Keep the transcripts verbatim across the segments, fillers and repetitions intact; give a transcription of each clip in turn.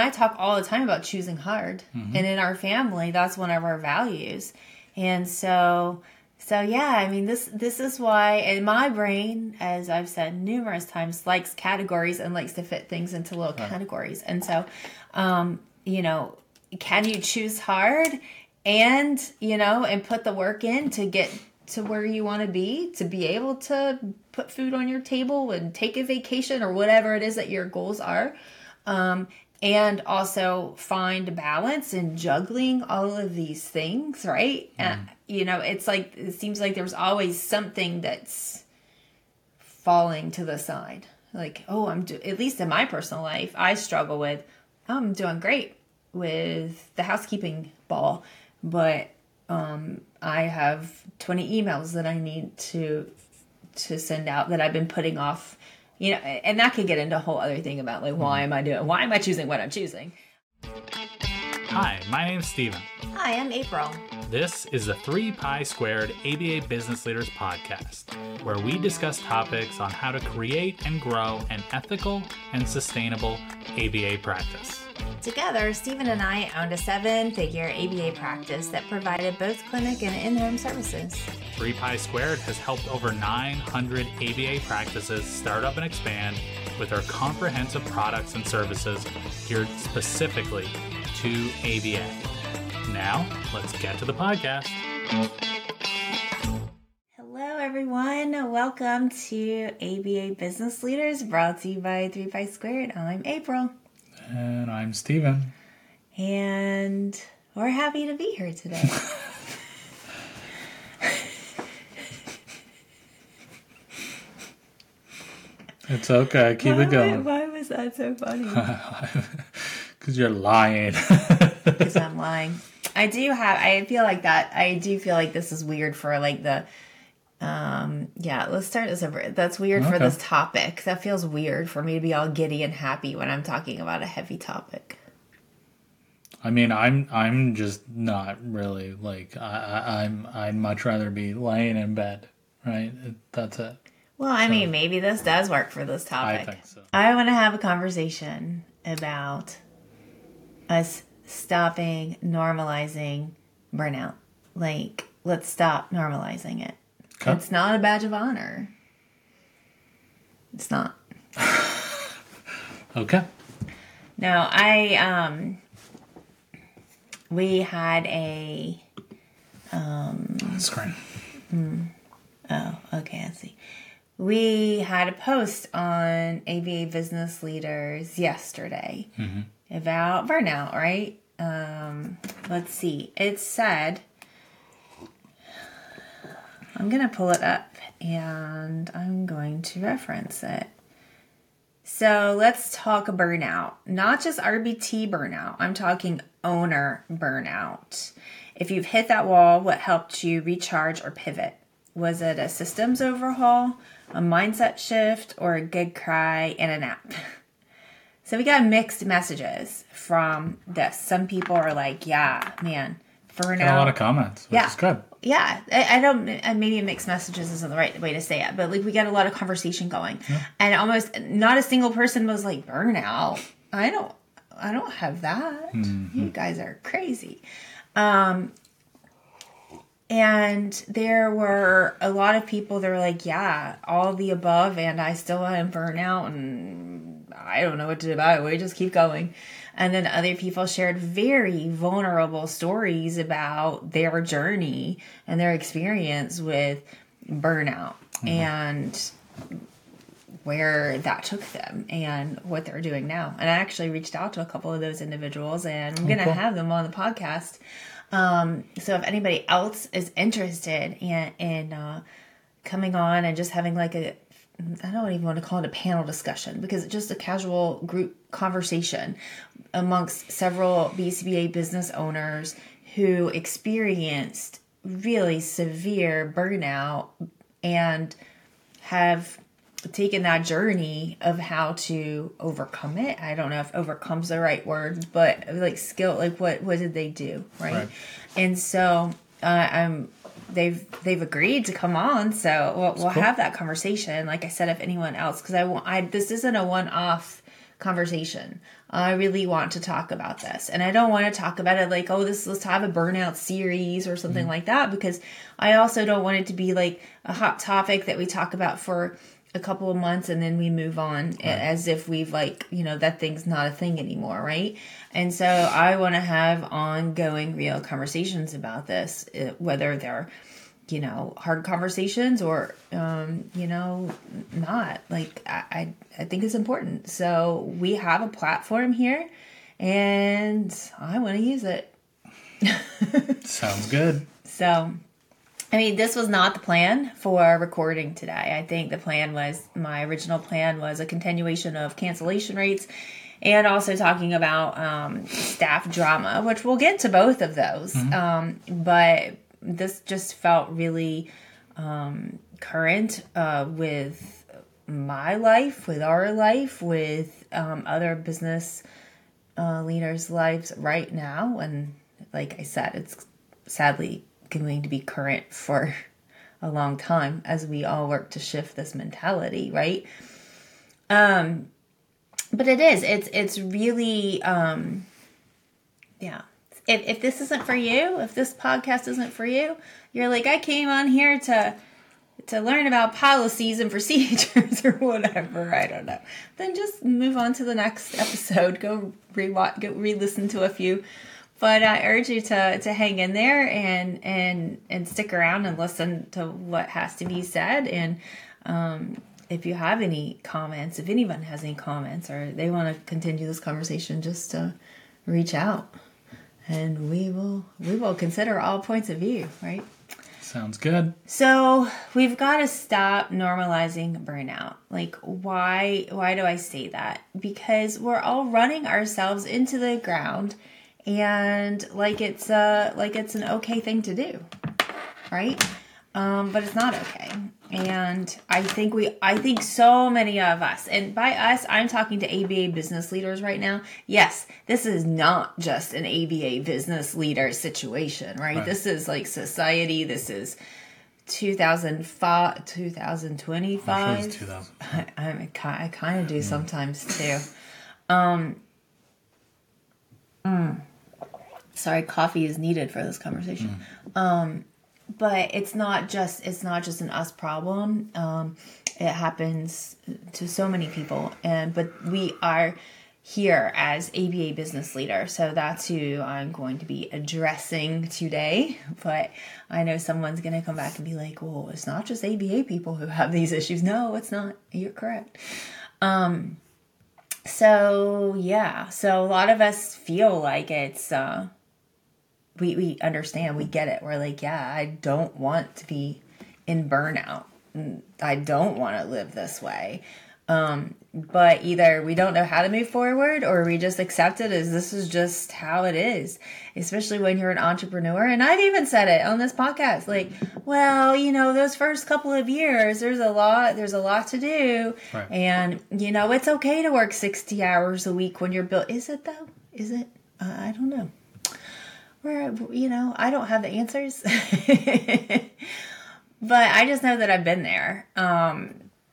I talk all the time about choosing hard. Mm-hmm. And in our family, that's one of our values. And so, so yeah, I mean, this, this is why, and my brain, as I've said numerous times, likes categories and likes to fit things into little right. categories. And so, um, you know, can you choose hard and, you know, and put the work in to get to where you want to be, to be able to put food on your table and take a vacation or whatever it is that your goals are. Um, and also find balance in juggling all of these things, right? Mm. And, you know, it's like, it seems like there's always something that's falling to the side. Like, oh, I'm, do- at least in my personal life, I struggle with, I'm doing great with the housekeeping ball, but um, I have twenty emails that I need to to send out that I've been putting off, you know, and that could get into a whole other thing about like, why am I doing, why am I choosing what I'm choosing? Hi, my name's Steven. Hi, I'm April. This is the three Pi Squared A B A Business Leaders Podcast, where we discuss topics on how to create and grow an ethical and sustainable A B A practice. Together, Steven and I owned a seven-figure A B A practice that provided both clinic and in-home services. three Pi Squared has helped over nine hundred A B A practices start up and expand with our comprehensive products and services geared specifically to A B A. Now, let's get to the podcast. Hello, everyone. Welcome to A B A Business Leaders, brought to you by three Pi Squared. I'm April. And I'm Steven. And we're happy to be here today. It's okay. Keep why, it going. Why, why was that so funny? Because you're lying. Because I'm lying. I do have, I feel like that, I do feel like this is weird for like the, um, yeah, let's start this over. That's weird okay. for this topic. That feels weird for me to be all giddy and happy when I'm talking about a heavy topic. I mean, I'm, I'm just not really like, I, I, I'm, I'd much rather be laying in bed, right? That's it. Well, I so, mean, maybe this does work for this topic. I think so. I want to have a conversation about us stopping normalizing burnout. Like, let's stop normalizing it. Okay. It's not a badge of honor. It's not. Okay. No, I, um, we had a, um. Screen. Hmm. Oh, okay, I see. We had a post on A B A Business Leaders yesterday mm-hmm. about burnout, right? Um, let's see. It said, I'm going to pull it up and I'm going to reference it. So let's talk burnout, not just R B T burnout. I'm talking owner burnout. If you've hit that wall, what helped you recharge or pivot? Was it a systems overhaul, a mindset shift, or a good cry and a nap? So we got mixed messages from this. Some people are like, yeah, man, burnout. Got a lot of comments, which yeah. is good. Yeah. I, I don't, maybe mixed messages isn't the right way to say it, but like we got a lot of conversation going. Yeah. And almost not a single person was like, burnout. I don't, I don't have that. Mm-hmm. You guys are crazy. Um, And there were a lot of people that were like, yeah, all the above, and I still am burnout, and I don't know what to do about it. We just keep going. And then other people shared very vulnerable stories about their journey and their experience with burnout mm-hmm. and where that took them and what they're doing now. And I actually reached out to a couple of those individuals, and I'm oh, going to cool. have them on the podcast. Um, so if anybody else is interested in, in, uh, coming on and just having like a, I don't even want to call it a panel discussion because it's just a casual group conversation amongst several B C B A business owners who experienced really severe burnout and have taken that journey of how to overcome it. I don't know if overcome's the right word, but like skill, like what, what did they do? Right. right. And so, uh, I'm, they've, they've agreed to come on. So we'll, we'll cool. have that conversation. Like I said, if anyone else, cause I want, I, this isn't a one-off conversation. I really want to talk about this. And I don't want to talk about it like, oh, this let's have a burnout series or something mm-hmm. like that, because I also don't want it to be like a hot topic that we talk about for a couple of months and then we move on right. as if we've like, you know, that thing's not a thing anymore, right? And so I want to have ongoing real conversations about this, whether they're, you know, hard conversations or, um, you know, not. Like, I, I, I think it's important. So we have a platform here, and I want to use it. Sounds good. So, I mean, this was not the plan for recording today. I think the plan was, my original plan was a continuation of cancellation rates and also talking about um, staff drama, which we'll get to both of those. Mm-hmm. Um, but this just felt really um, current uh, with my life, with our life, with um, other business uh, leaders' lives right now. And like I said, it's sadly going to be current for a long time as we all work to shift this mentality, right? Um, but it is, it's, it's really, um, yeah. If if this isn't for you, if this podcast isn't for you, you're like, I came on here to to learn about policies and procedures or whatever, I don't know. Then just move on to the next episode. Go re-watch, go re-listen to a few. But I urge you to to hang in there and and and stick around and listen to what has to be said. And um, if you have any comments, if anyone has any comments or they want to continue this conversation, just uh, reach out. And we will we will consider all points of view, right? Sounds good. So we've got to stop normalizing burnout. Like, why why do I say that? Because we're all running ourselves into the ground, and like it's a like it's an okay thing to do, right? Um, but it's not okay. And I think we, I think so many of us, and by us, I'm talking to A B A business leaders right now. Yes, this is not just an A B A business leader situation, right? right. This is like society. This is two thousand five, two thousand twenty-five. It's two thousand. I, I, I kind of do mm. sometimes too. Um, mm, sorry, coffee is needed for this conversation. Mm. Um, But it's not just it's not just an us problem. Um, it happens to so many people, and but we are here as A B A business leader, so that's who I'm going to be addressing today. But I know someone's going to come back and be like, "Well, it's not just A B A people who have these issues." No, it's not. You're correct. Um, so yeah, so a lot of us feel like it's. Uh, We we understand, we get it. We're like, yeah, I don't want to be in burnout. I don't want to live this way. Um, but either we don't know how to move forward or we just accept it as this is just how it is, especially when you're an entrepreneur. And I've even said it on this podcast, like, well, you know, those first couple of years, there's a lot, there's a lot to do. Right. And, you know, it's okay to work sixty hours a week when you're built. Is it though? Is it? Uh, I don't know. Where, you know, I don't have the answers, but I just know that I've been there. Um,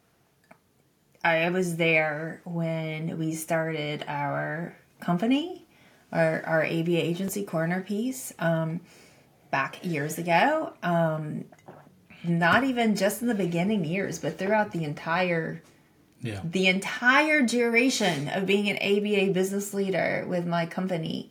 I was there when we started our company, our, our A B A agency, Corner Piece, um, back years ago. Um, not even just in the beginning years, but throughout the entire, yeah. the entire duration of being an A B A business leader with my company.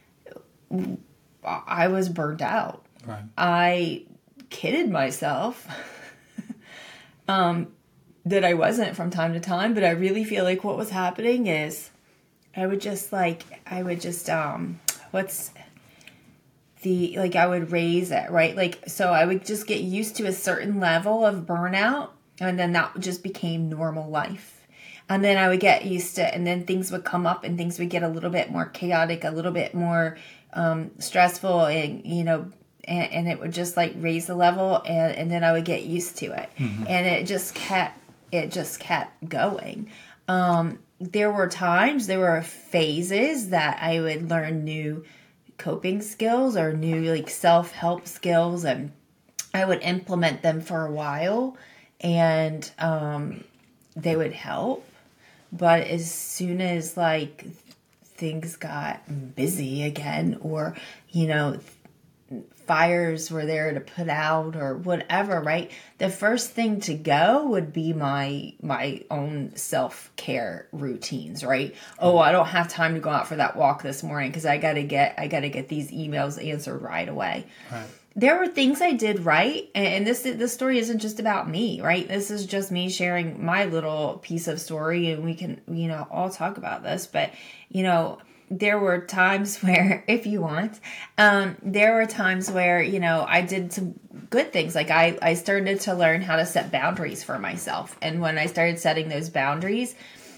I was burnt out. Right. I kidded myself um, that I wasn't from time to time, but I really feel like what was happening is I would just like, I would just, um, what's the, like I would raise it, right? Like, so I would just get used to a certain level of burnout, and then that just became normal life. And then I would get used to, and then things would come up and things would get a little bit more chaotic, a little bit more um, stressful, and, you know, and, and it would just like raise the level, and, and then I would get used to it. Mm-hmm. And it just kept, it just kept going. Um, there were times, there were phases that I would learn new coping skills or new like self-help skills, and I would implement them for a while, and um, they would help. But as soon as like things got busy again, or, you know, fires were there to put out or whatever, right? The first thing to go would be my my own self-care routines, right? Oh, I don't have time to go out for that walk this morning because I gotta get I gotta get these emails answered right away. Right. There were things I did right, and this this story isn't just about me, right? This is just me sharing my little piece of story, and we can, you know, all talk about this. But, you know, there were times where, if you want, um, there were times where, you know, I did some good things. Like I, I started to learn how to set boundaries for myself. And when I started setting those boundaries,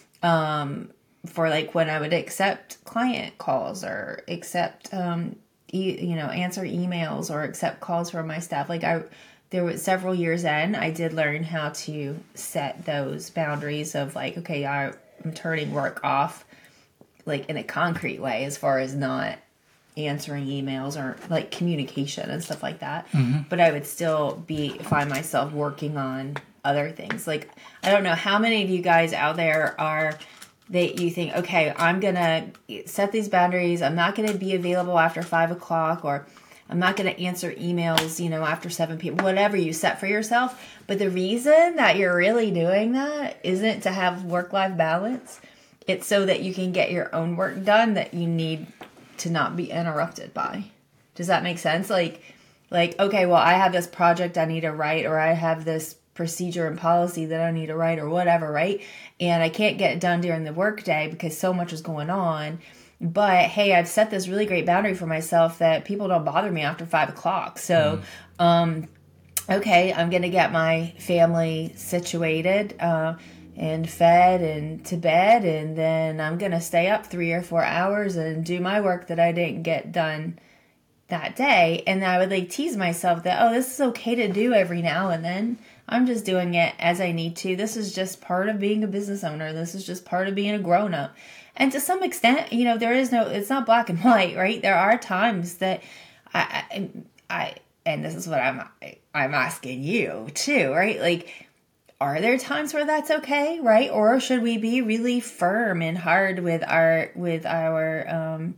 um, for like when I would accept client calls or accept, um, e- you know, answer emails or accept calls from my staff, like I, there was several years in, I did learn how to set those boundaries of like, okay, I'm turning work off, like in a concrete way, as far as not answering emails or like communication and stuff like that. Mm-hmm. But I would still be find myself working on other things. Like, I don't know how many of you guys out there are that you think, okay, I'm gonna set these boundaries. I'm not gonna be available after five o'clock, or I'm not gonna answer emails, you know, after seven p.m. Whatever you set for yourself. But the reason that you're really doing that isn't to have work-life balance. It's so that you can get your own work done that you need to not be interrupted by. Does that make sense? Like, like, okay, well, I have this project I need to write, or I have this procedure and policy that I need to write, or whatever, right? And I can't get it done during the workday because so much is going on. But hey, I've set this really great boundary for myself that people don't bother me after five o'clock. So, mm. um, okay, I'm going to get my family situated, uh, and fed and to bed, and then I'm going to stay up three or four hours and do my work that I didn't get done that day. And I would like tease myself that, oh, this is okay to do every now and then. I'm just doing it as I need to. This is just part of being a business owner. This is just part of being a grown-up. And to some extent, you know, there is no, it's not black and white, right? There are times that I, I, I and this is what I'm, I'm asking you too, right? Like, are there times where that's okay, right? Or should we be really firm and hard with our with our um,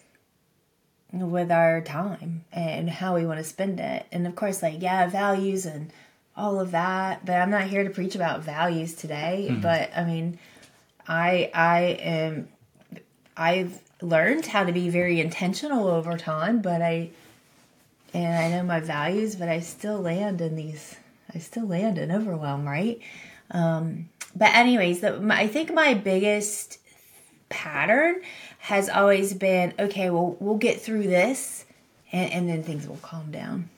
with our time and how we want to spend it? And of course, like, yeah, values and all of that. But I'm not here to preach about values today. Mm-hmm. But I mean, I I am I've learned how to be very intentional over time. But I and I know my values, but I still land in these. I still land in overwhelm, right? Um, but anyways, the, my, I think my biggest pattern has always been, okay, well, we'll get through this, and, and then things will calm down.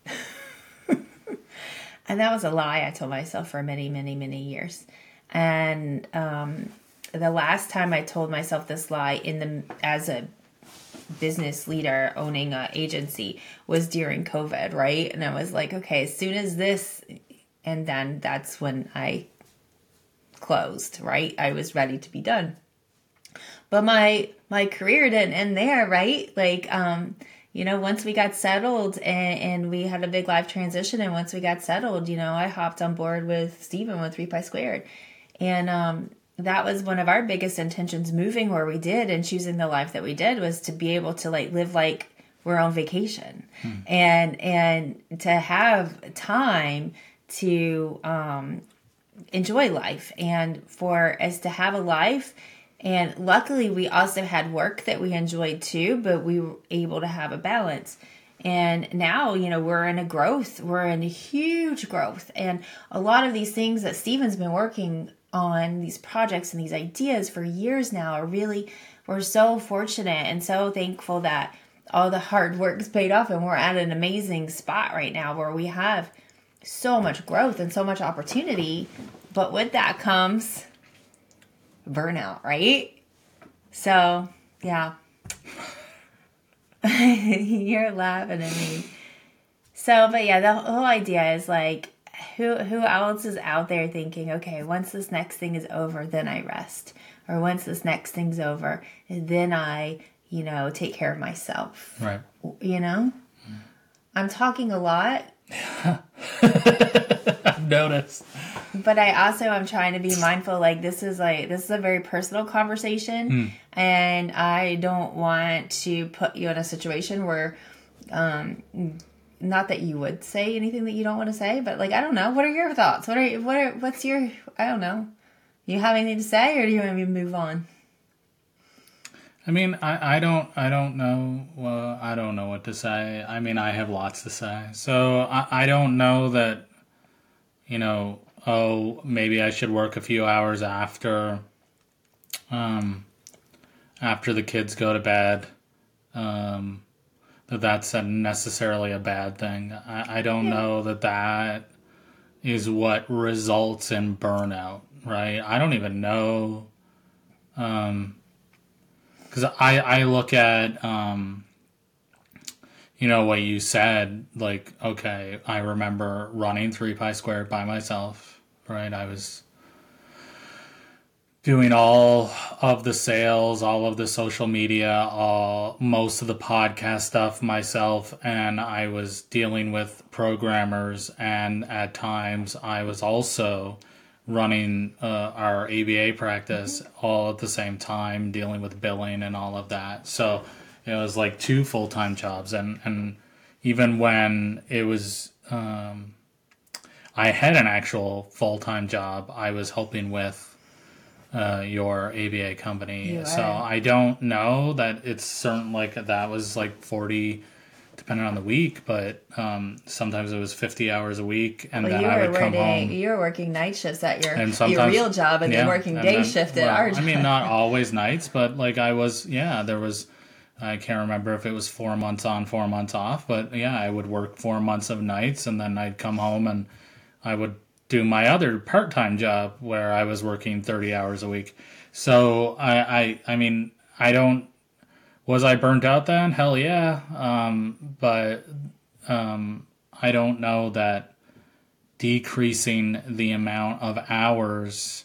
And that was a lie I told myself for many, many, many years. And um, the last time I told myself this lie in the as a business leader owning an agency was during COVID, right? And I was like, okay, as soon as this, and then that's when I closed, right? I was ready to be done. But my my career didn't end there, right? Like, um, you know, once we got settled and, and we had a big life transition, and once we got settled, you know, I hopped on board with Stephen with three Pi Squared. And um that was one of our biggest intentions moving where we did and choosing the life that we did, was to be able to like live like we're on vacation, hmm. and and to have time to um, enjoy life, and for us to have a life. And luckily we also had work that we enjoyed too, but we were able to have a balance. And now, you know, we're in a growth, we're in a huge growth. And a lot of these things that Stephen's been working on, these projects and these ideas for years now, are really, we're so fortunate and so thankful that all the hard work's paid off, and we're at an amazing spot right now where we have so much growth and so much opportunity. But with that comes burnout, right? So, yeah. You're laughing at me. So, but yeah, the whole idea is like, who who else is out there thinking, okay, once this next thing is over, then I rest. Or once this next thing's over, then I, you know, take care of myself. Right. You know? Mm. I'm talking a lot. I'm noticed. But I also am trying to be mindful. Like this is like this is a very personal conversation, mm. and I don't want to put you in a situation where, um, not that you would say anything that you don't want to say, but like I don't know. What are your thoughts? What are what are what's your I don't know. You have anything to say, or do you want me to move on? I mean, I, I don't I don't know. Well, I don't know what to say. I mean, I have lots to say. So I, I don't know that, you know, oh, maybe I should work a few hours after, um, after the kids go to bed. Um, that that's a necessarily a bad thing. I, I don't yeah. know that that is what results in burnout, right? I don't even know. Um. Because I, I look at, um, you know, what you said, like, okay, I remember running three pi squared by myself, right? I was doing all of the sales, all of the social media, all most of the podcast stuff myself, and I was dealing with programmers, and at times I was also running uh, our A B A practice mm-hmm. all at the same time, dealing with billing and all of that. So it was like two full-time jobs. And, and even when it was, um, I had an actual full-time job, I was helping with uh, your A B A company. You so are. I don't know that it's certain, like that was like forty depending on the week, but um, sometimes it was fifty hours a week, and well, then I would come working, home. You were working night shifts at your, your real job, and yeah, then working day then, shift at well, our job. I mean, not always nights, but like I was, yeah, there was, I can't remember if it was four months on, four months off, but yeah, I would work four months of nights, and then I'd come home and I would do my other part-time job where I was working thirty hours a week. So I, I, I mean, I don't, was I burnt out then? Hell yeah. Um, but um, I don't know that decreasing the amount of hours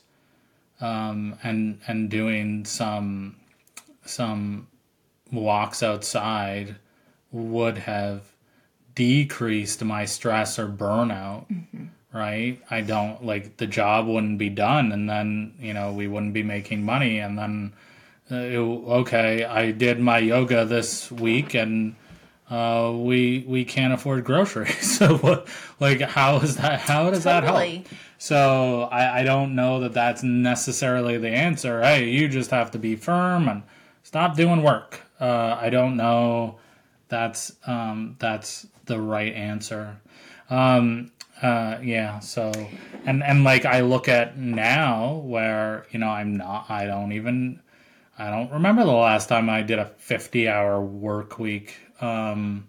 um, and and doing some some walks outside would have decreased my stress or burnout. Mm-hmm. Right? I don't, like, the job wouldn't be done, and then, you know, we wouldn't be making money, and then Uh, okay, I did my yoga this week, and uh, we we can't afford groceries. So, what, like, how is that? How does totally. that help? So, I, I don't know that that's necessarily the answer. Hey, you just have to be firm and stop doing work. Uh, I don't know. That's um, that's the right answer. Um, uh, yeah. So, and and like I look at now where you know I'm not. I don't even. I don't remember the last time I did a fifty-hour work week, um,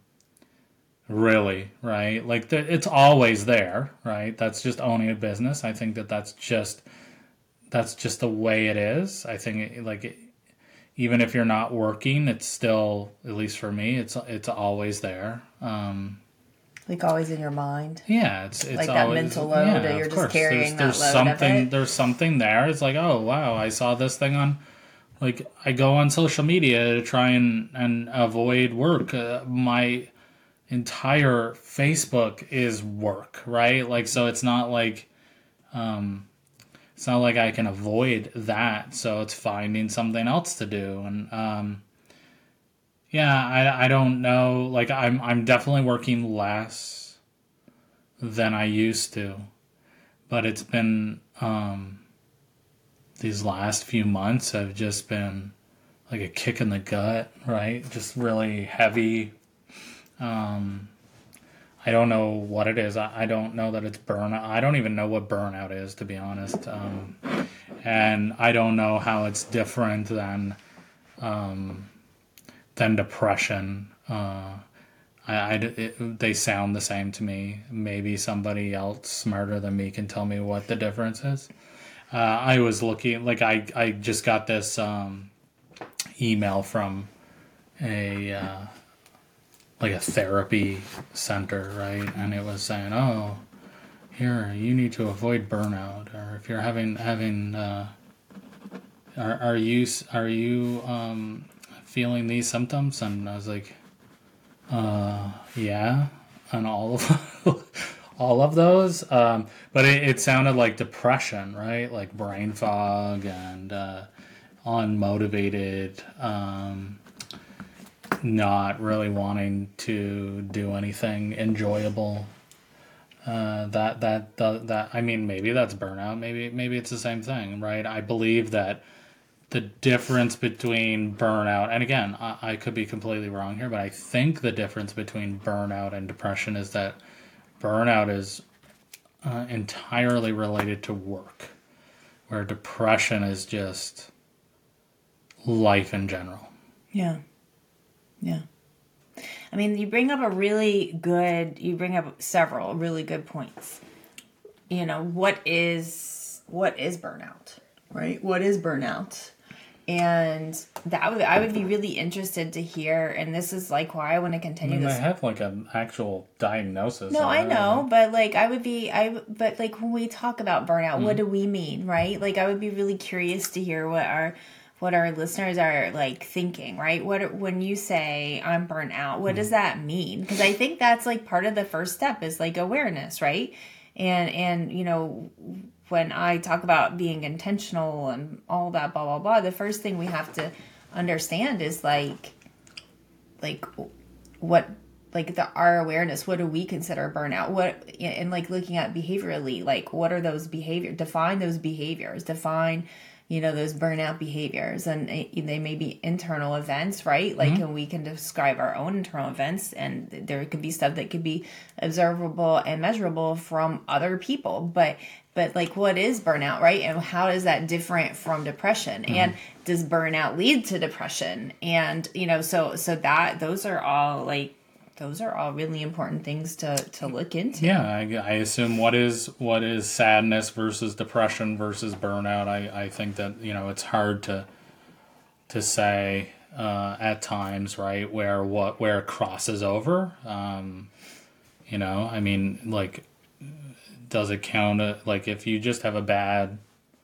really, right? Like, the, it's always there, right? That's just owning a business. I think that that's just, that's just the way it is. I think, it, like, it, even if you're not working, it's still, at least for me, it's it's always there. Um, like, always in your mind? Yeah, it's it's like always, that mental load, yeah, or you're just course. carrying there's, there's that load something, of it? There's something there. It's like, oh, wow, I saw this thing on... Like, I go on social media to try and, and avoid work. Uh, my entire Facebook is work, right? Like, so it's not like, um, it's not like I can avoid that. So it's finding something else to do. And, um, yeah, I, I don't know. Like, I'm, I'm definitely working less than I used to, but it's been, um, these last few months have just been like a kick in the gut, right? Just really heavy. Um, I don't know what it is. I, I don't know that it's burnout. I don't even know what burnout is, to be honest. Um, and I don't know how it's different than um, than depression. Uh, I, I, it, they sound the same to me. Maybe somebody else smarter than me can tell me what the difference is. Uh, I was looking, like, I, I just got this um, email from a, uh, like, a therapy center, right? And it was saying, oh, here, you need to avoid burnout. Or if you're having, having uh, are, are you, are you um, feeling these symptoms? And I was like, uh, yeah. And all of all of those. Um, but it, it sounded like depression, right? Like brain fog and uh, unmotivated, um, not really wanting to do anything enjoyable. Uh, that, that, that, that, I mean, maybe that's burnout. Maybe, maybe it's the same thing, right? I believe that the difference between burnout, and again, I, I could be completely wrong here, but I think the difference between burnout and depression is that burnout is uh, entirely related to work, where depression is just life in general. Yeah. Yeah. I mean, you bring up a really good, you bring up several really good points. You know, what is, what is burnout, right? What is burnout? And that would, I would be really interested to hear, and this is like why I want to continue I mean, this. I have like an actual diagnosis. No, I know, but like I would be, I but like when we talk about burnout, mm-hmm. what do we mean, right? Like I would be really curious to hear what our what our listeners are like thinking, right? What when you say I'm burnt out, what mm-hmm. does that mean? Because I think that's like part of the first step is like awareness, right? And and you know. When I talk about being intentional and all that, blah, blah, blah, the first thing we have to understand is like, like what, like the, our awareness, what do we consider burnout? What, and like looking at behaviorally, like what are those behaviors? Define those behaviors, define, you know, those burnout behaviors, and they may be internal events, right? Like, mm-hmm. and we can describe our own internal events, and there could be stuff that could be observable and measurable from other people, but But like, what is burnout, right? And how is that different from depression? Mm-hmm. And does burnout lead to depression? And, you know, so, so that, those are all like, those are all really important things to, to look into. Yeah. I, I assume what is, what is sadness versus depression versus burnout. I, I think that, you know, it's hard to, to say, uh, at times, right. Where, what, where it crosses over. Um, you know, I mean, like, does it count? Like if you just have a bad,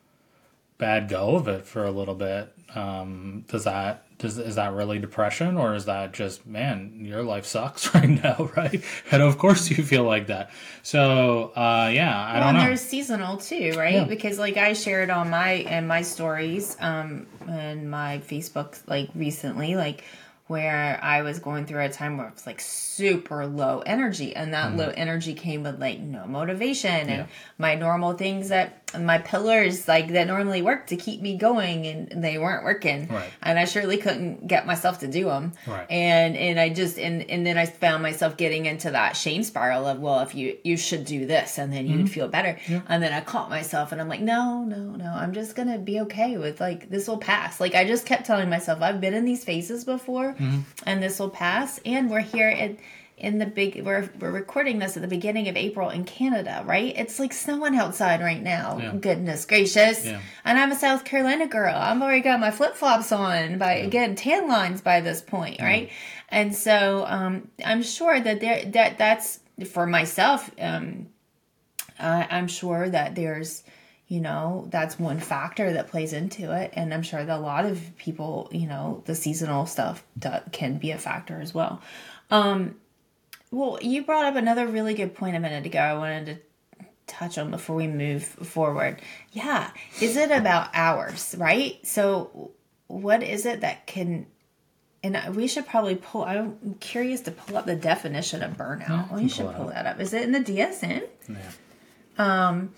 bad go of it for a little bit, um, does that does is that really depression, or is that just, man, your life sucks right now, right? And of course you feel like that. So uh, yeah, I well, don't know. And there's seasonal too, right? Yeah. Because like I shared on my and my stories, um, and my Facebook like recently, like. Where I was going through a time where it was like super low energy, and that mm. low energy came with like no motivation and yeah. my normal things that my pillars like that normally work to keep me going, and they weren't working. Right. And I surely couldn't get myself to do them. Right. And, and I just, and, and then I found myself getting into that shame spiral of, well, if you, you should do this and then you'd mm-hmm. feel better. Yeah. And then I caught myself and I'm like, no, no, no, I'm just going to be okay with like, this will pass. Like I just kept telling myself, I've been in these phases before mm-hmm. and this will pass. And we're here at, in the big, we're we're recording this at the beginning of April in Canada, right? It's like snowing outside right now. Yeah. Goodness gracious. Yeah. And I'm a South Carolina girl. I've already got my flip-flops on by, yeah. again, tan lines by this point, right? Yeah. And so um, I'm sure that there that that's, for myself, um, uh, I'm sure that there's, you know, that's one factor that plays into it. And I'm sure that a lot of people, you know, the seasonal stuff that can be a factor as well. Um, Well, you brought up another really good point a minute ago I wanted to touch on before we move forward. Yeah. Is it about hours, right? So what is it that can, and we should probably pull, I'm curious to pull up the definition of burnout. Yeah, we should pull that up. Is it in the D S M? Yeah. Um,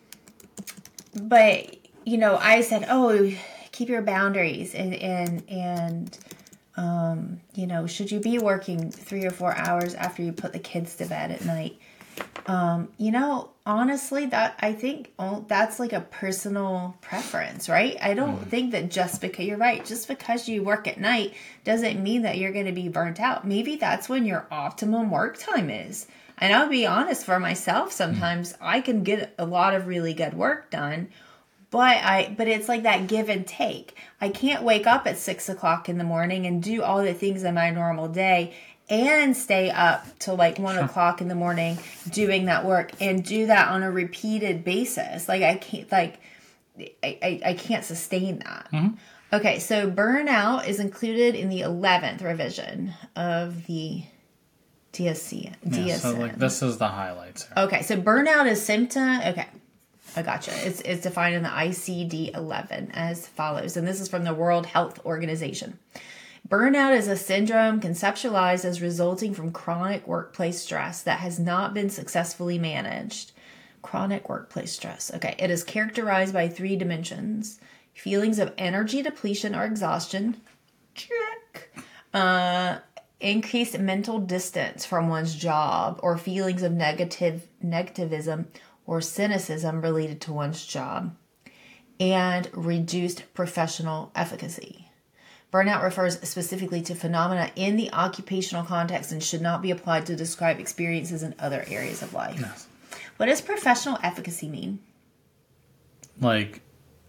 but, you know, I said, oh, keep your boundaries and, and, and, Um, you know, should you be working three or four hours after you put the kids to bed at night? Um, you know, honestly, that I think oh, that's like a personal preference, right? I don't mm. think that just because you're right, just because you work at night doesn't mean that you're going to be burnt out. Maybe that's when your optimum work time is. And I'll be honest, for myself, sometimes mm. I can get a lot of really good work done. But I, but it's like that give and take. I can't wake up at six o'clock in the morning and do all the things in my normal day and stay up till like one o'clock in the morning doing that work and do that on a repeated basis. Like I can't, like I, I, I can't sustain that. Mm-hmm. Okay, so burnout is included in the eleventh revision of the D S C. Yeah, so like this is the highlights here. Okay, so burnout is symptom. Okay, I gotcha. It's it's defined in the I C D eleven as follows, and this is from the World Health Organization. Burnout is a syndrome conceptualized as resulting from chronic workplace stress that has not been successfully managed. Chronic workplace stress. Okay, it is characterized by three dimensions: feelings of energy depletion or exhaustion. Check. Uh, increased mental distance from one's job, or feelings of negative negativism or cynicism related to one's job, and reduced professional efficacy. Burnout refers specifically to phenomena in the occupational context and should not be applied to describe experiences in other areas of life. Yes. What does professional efficacy mean? Like,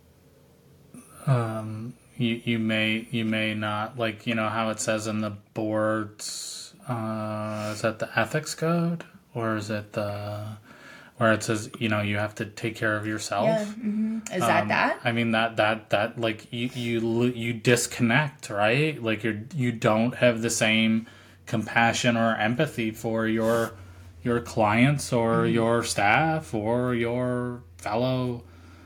um, you you may you may not, like, you know how it says in the board's, uh, is that the ethics code, or is it the where it says, you know, you have to take care of yourself? Yeah. Mm-hmm. Is that um, that? I mean that that that like you you you disconnect, right? Like you you don't have the same compassion or empathy for your your clients or mm-hmm. your staff or your fellow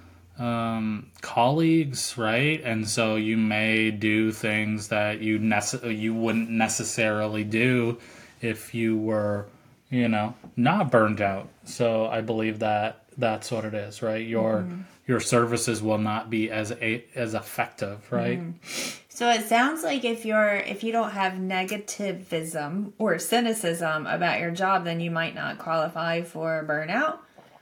um, colleagues, right? And so you may do things that you nece- you wouldn't necessarily do if you were, you know, not burned out. So I believe that that's what it is, right? Your mm-hmm. your services will not be as a, as effective, right? Mm-hmm. So it sounds like if you're if you don't have negativism or cynicism about your job, then you might not qualify for burnout.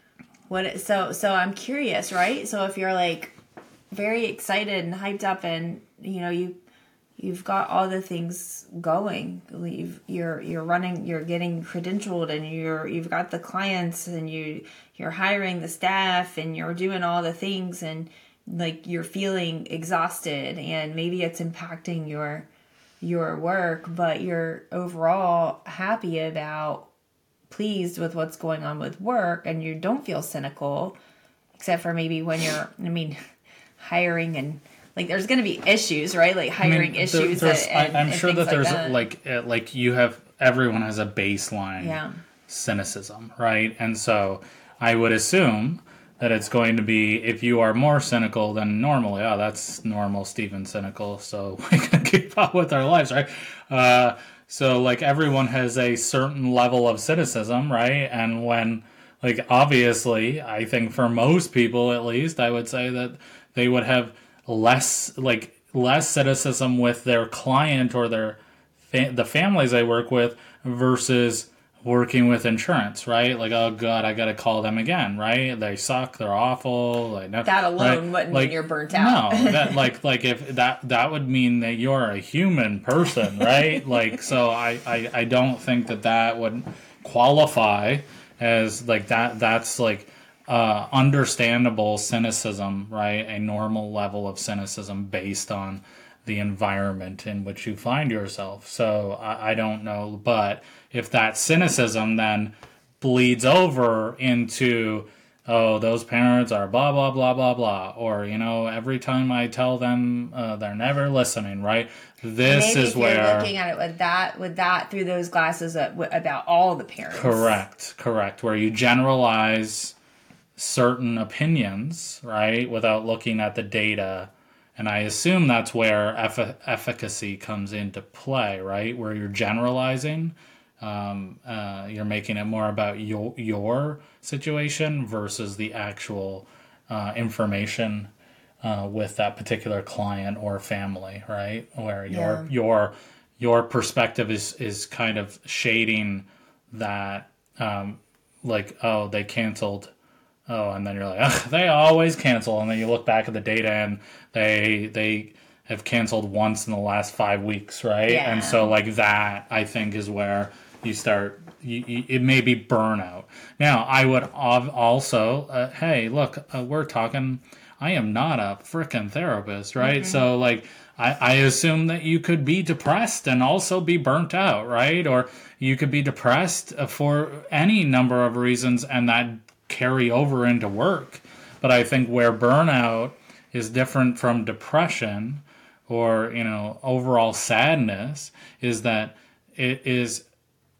What so so I'm curious, right? So if you're like very excited and hyped up, and you know you you've got all the things going, you've, you're you're running, you're getting credentialed, and you're you've got the clients, and you you're hiring the staff, and you're doing all the things, and like you're feeling exhausted, and maybe it's impacting your your work, but you're overall happy about, pleased with what's going on with work, and you don't feel cynical, except for maybe when you're, I mean, hiring and like there's going to be issues, right? Like hiring I mean, issues. There, and, I, I'm and sure that like there's that. like uh, like you have everyone has a baseline yeah. cynicism, right? And so I would assume that it's going to be, if you are more cynical than normally, oh, that's normal Steven cynical, so we can keep up with our lives, right? Uh, so, like, everyone has a certain level of cynicism, right? And when, like, obviously, I think for most people, at least, I would say that they would have less, like, less cynicism with their client or their fa- the families they work with versus working with insurance, right? Like, oh god, I gotta call them again, right? They suck, they're awful. Like, no, that alone right? wouldn't like, mean you're burnt out. No, that like like if that that would mean that you're a human person, right? Like, so I, I I don't think that that would qualify as like that. That's like uh, understandable cynicism, right? A normal level of cynicism based on the environment in which you find yourself. So I, I don't know, but if that cynicism then bleeds over into, oh, those parents are blah, blah, blah, blah, blah, or, you know, every time I tell them uh, they're never listening, right? This Maybe is if where you're looking at it with that, with that through those glasses about all the parents. Correct, correct. Where you generalize certain opinions, right, without looking at the data. And I assume that's where eff- efficacy comes into play, right? Where you're generalizing, um, uh, you're making it more about your your situation versus the actual uh, information uh, with that particular client or family, right? Where your yeah. your your perspective is is kind of shading that, um, like, oh, they canceled. Oh, and then you're like, ugh, they always cancel. And then you look back at the data and they they have canceled once in the last five weeks, right? Yeah. And so like that, I think, is where you start, you, you, it may be burnout. Now, I would also, uh, hey, look, uh, we're talking, I am not a freaking therapist, right? Mm-hmm. So like, I, I assume that you could be depressed and also be burnt out, right? Or you could be depressed for any number of reasons and that carry over into work. But I think where burnout is different from depression or, you know, overall sadness is that it is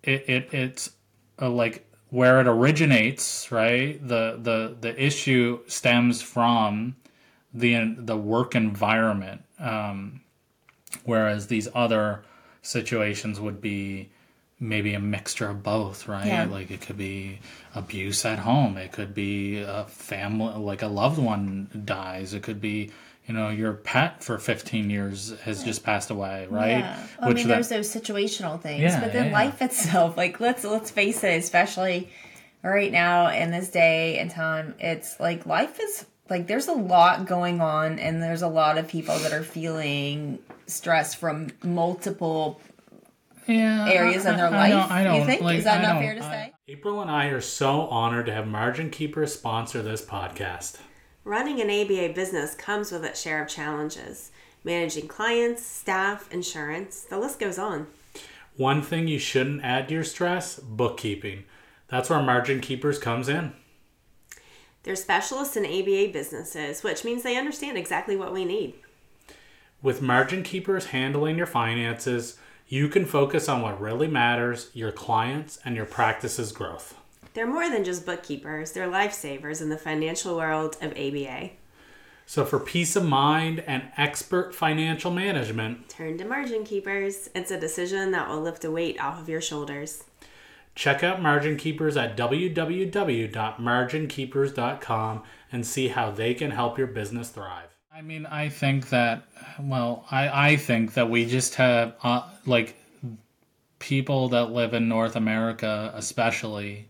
it, it it's uh, like where it originates, right? The the the issue stems from the the work environment, um, whereas these other situations would be maybe a mixture of both, right? Yeah. Like it could be abuse at home, it could be a family, like a loved one dies, it could be, you know, your pet for fifteen years has just passed away, right? Yeah. Well, I mean, that, there's those situational things, Yeah, but then yeah. life itself, like let's let's face it, especially right now in this day and time, it's like life is like there's a lot going on, and there's a lot of people that are feeling stress from multiple yeah, areas I, in their I, life. I don't, I don't, You think like, is that I not don't- fair to I- say? April and I are so honored to have Margin Keepers sponsor this podcast. Running an A B A business comes with its share of challenges. Managing clients, staff, insurance, the list goes on. One thing you shouldn't add to your stress, bookkeeping. That's where Margin Keepers comes in. They're specialists in A B A businesses, which means they understand exactly what we need. With Margin Keepers handling your finances, you can focus on what really matters, your clients and your practice's growth. They're more than just bookkeepers, they're lifesavers in the financial world of A B A. So for peace of mind and expert financial management, Turn to Margin Keepers. It's a decision that will lift a weight off of your shoulders. check out Margin Keepers at w w w dot margin keepers dot com and see how they can help your business thrive. I mean, I think that, well, I, I think that we just have, uh, like, people that live in North America, especially,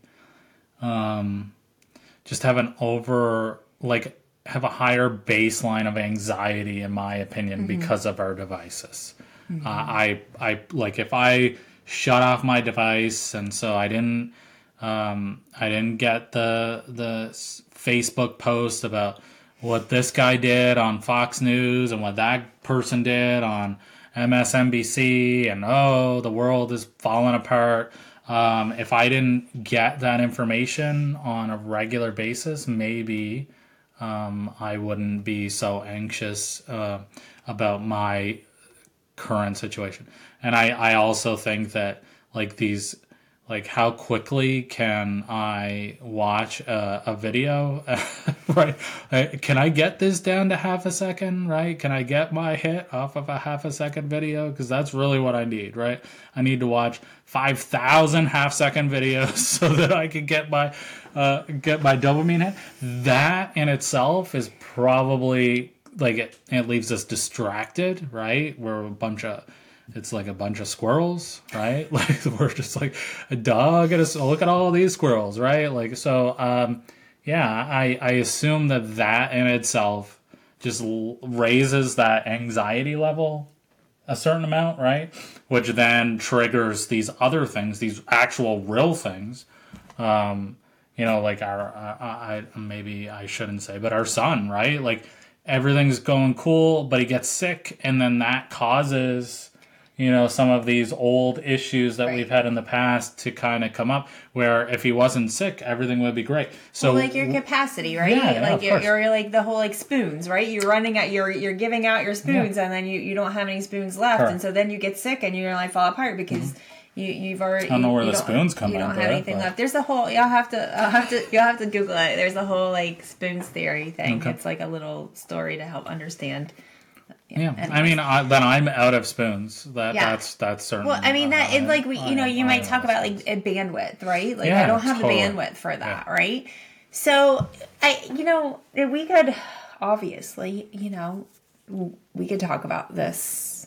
um, just have an over, like, have a higher baseline of anxiety, in my opinion, mm-hmm. because of our devices. Mm-hmm. Uh, I, I, like, if I shut off my device, and so I didn't, um, I didn't get the, the Facebook post about what this guy did on Fox News and what that person did on M S N B C, and oh, the world is falling apart. Um, if I didn't get that information on a regular basis, maybe um, I wouldn't be so anxious uh, about my current situation. And I, I also think that like these, like how quickly can I watch a, a video, right? Can I get this down to half a second, right? Can I get my hit off of a half a second video? Because that's really what I need, right? I need to watch five thousand half second videos so that I can get my, uh, get my dopamine hit. That in itself is probably like it, it leaves us distracted, right? We're a bunch of, it's like a bunch of squirrels, right? Like we're just like a dog and a, look at all these squirrels, right? Like, so, um, yeah, I, I assume that that in itself just l- raises that anxiety level a certain amount, right? Which then triggers these other things, these actual real things. Um, you know, like our, uh, I, maybe I shouldn't say, but our son, right? Like everything's going cool, but he gets sick, and then that causes, you know, some of these old issues that Right. we've had in the past to kind of come up, where if he wasn't sick, everything would be great. So Well, like your capacity, right? Yeah, yeah, like of you're, course. you're like the whole like spoons, right? You're running out, you're you're giving out your spoons, and then you, you don't have any spoons left, Correct. and so then you get sick and you're like fall apart because you you've already. I don't know where you the don't- spoons come You don't into have it, anything but- left. There's a whole. You'll have to. I'll have to. You'll have to Google it. There's a whole like spoons theory thing. Okay. It's like a little story to help understand. yeah, anyways. I mean, I, then I'm out of spoons. That Yeah. that's that's certain. Well, I mean that Uh, it's like we, you know, I- you I might am talk out of about like spoons. a bandwidth, right? Like Yeah, I don't have totally. the bandwidth for that, Yeah. right? So I, you know, we could obviously, you know, we could talk about this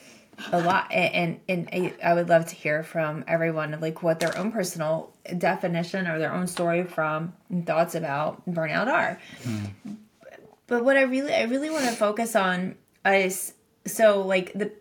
a lot, and and, and I would love to hear from everyone of like what their own personal definition or their own story from and thoughts about burnout are. Mm. But what I really, I really want to focus on is so like the.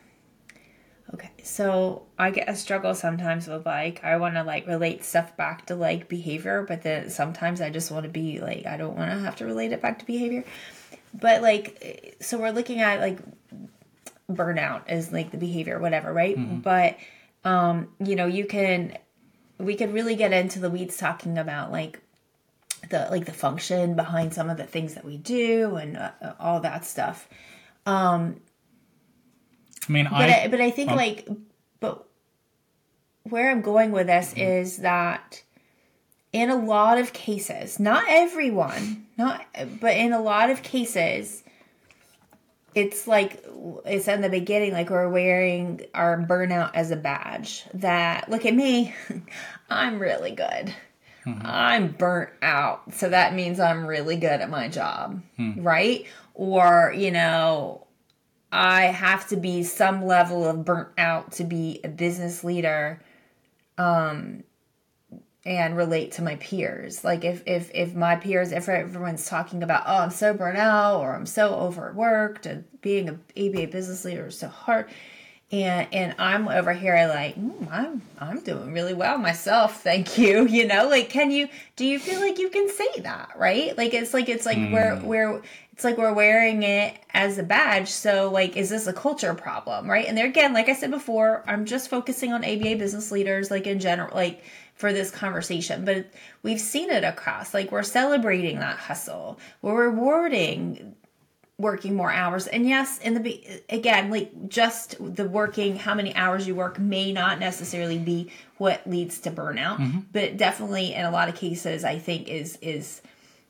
Okay, so I get a struggle sometimes with like I want to like relate stuff back to like behavior, but then sometimes I just want to be like I don't want to have to relate it back to behavior. But like, so we're looking at like burnout as like the behavior, whatever, right? Mm-hmm. But um, you know, you can we could really get into the weeds talking about like the like the function behind some of the things that we do and uh, all that stuff. Um, I mean, but I, I, but I think um, like, but where I'm going with this is that in a lot of cases, not everyone, not, but in a lot of cases, it's like, it's in the beginning, like we're wearing our burnout as a badge. That, look at me, I'm really good. Mm-hmm. I'm burnt out. So that means I'm really good at my job, mm. right? Or, you know, I have to be some level of burnt out to be a business leader, um, and relate to my peers. Like if, if, if my peers, if everyone's talking about, oh, I'm so burnt out or I'm so overworked and being a A B A business leader is so hard. And, and I'm over here like, mm, I'm, I'm doing really well myself. Thank you. You know, like, can you, do you feel like you can say that? Right? Like, it's like, it's like mm. we're, we're, it's like we're wearing it as a badge. So like, is this a culture problem? Right. And there again, like I said before, I'm just focusing on A B A business leaders, like in general, like for this conversation, but we've seen it across, like we're celebrating that hustle. We're rewarding working more hours. And yes, in the, again, like just the working, how many hours you work may not necessarily be what leads to burnout, mm-hmm. but definitely in a lot of cases, I think is, is,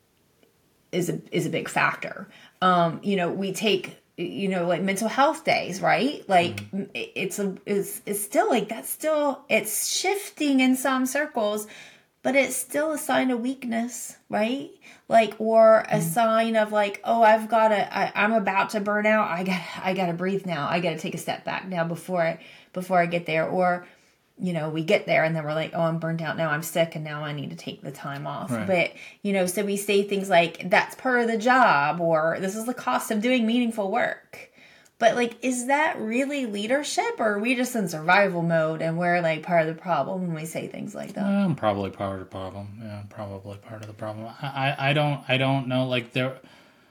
is a, is a big factor. Um, you know, we take, you know, like mental health days, right? Like mm-hmm. it's a, it's, it's still like, that's still, it's shifting in some circles, but it's still a sign of weakness, right? Like, or a mm. sign of like, oh, I've got to, I, I'm about to burn out. I got, I got to breathe now. I got to take a step back now before I, before I get there. Or, you know, we get there and then we're like, oh, I'm burned out now. I'm sick and now I need to take the time off. Right. But, you know, so we say things like, that's part of the job, or this is the cost of doing meaningful work. But like, is that really leadership, or are we just in survival mode and we're like part of the problem when we say things like that? I'm probably part of the problem. Yeah, probably part of the problem. I, I, I don't I don't know. Like there,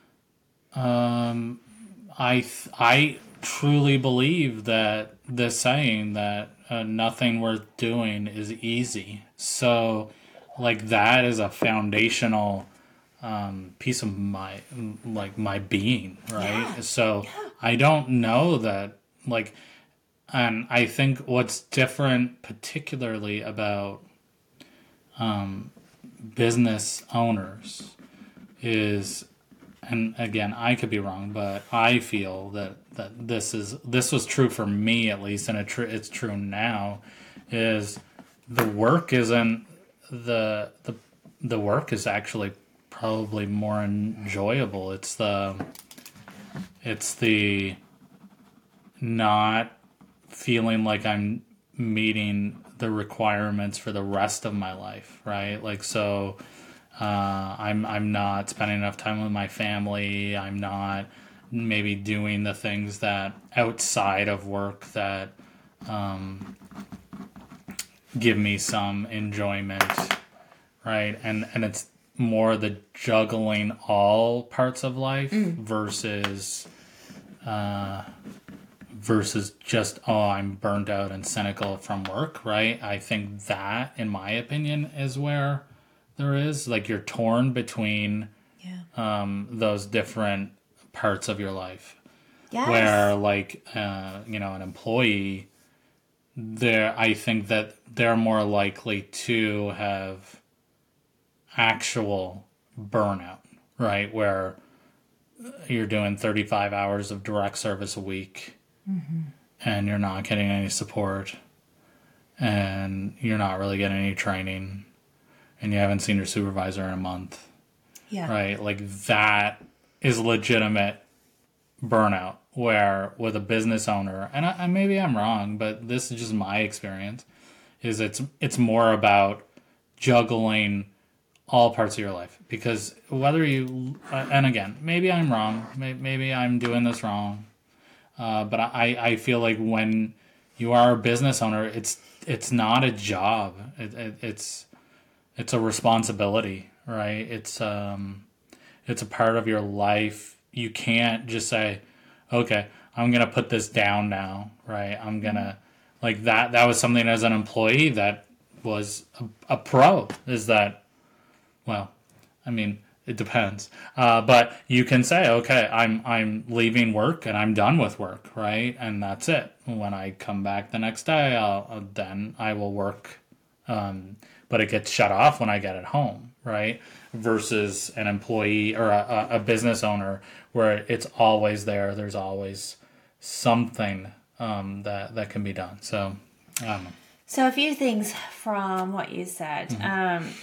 um, I I truly believe that this saying that uh, nothing worth doing is easy. So, like that is a foundational um, piece of my like my being, right? Yeah. So. Yeah. I don't know that, like, and I think what's different particularly about um, business owners is, and again, I could be wrong, but I feel that, that this is, this was true for me at least, and it tr- it's true now, is the work isn't, the, the, the work is actually probably more enjoyable. It's the... It's the not feeling like I'm meeting the requirements for the rest of my life, right? Like, so uh, I'm I'm not spending enough time with my family. I'm not maybe doing the things that outside of work that um, give me some enjoyment, right? And and it's more the juggling all parts of life mm. versus uh, versus just, oh, I'm burnt out and cynical from work, right? I think that, in my opinion, is where there is. Like, you're torn between yeah. um, those different parts of your life. Yes. Where, like, uh, you know, an employee, there, I think that they're more likely to have actual burnout, right? Where you're doing thirty-five hours of direct service a week mm-hmm. and you're not getting any support and you're not really getting any training and you haven't seen your supervisor in a month. Yeah. Right? Like, that is legitimate burnout, where with a business owner, and I, and maybe I'm wrong, but this is just my experience, is it's it's more about juggling all parts of your life. Because whether you, uh, and again, maybe I'm wrong, maybe, maybe I'm doing this wrong, uh, but I, I feel like when you are a business owner, it's it's not a job. It, it, it's it's a responsibility, right? It's um it's a part of your life. You can't just say, okay, I'm gonna put this down now, right? I'm gonna like that. That was something as an employee that was a, a pro. Is that, well, I mean, It depends. Uh, but you can say, okay, I'm I'm leaving work and I'm done with work, right? And that's it. When I come back the next day, I'll, then I will work. Um, but it gets shut off when I get at home, right? Versus an employee or a, a business owner where it's always there. There's always something um, that, that can be done. So, I don't know. So a few things from what you said. Mm-hmm. Um,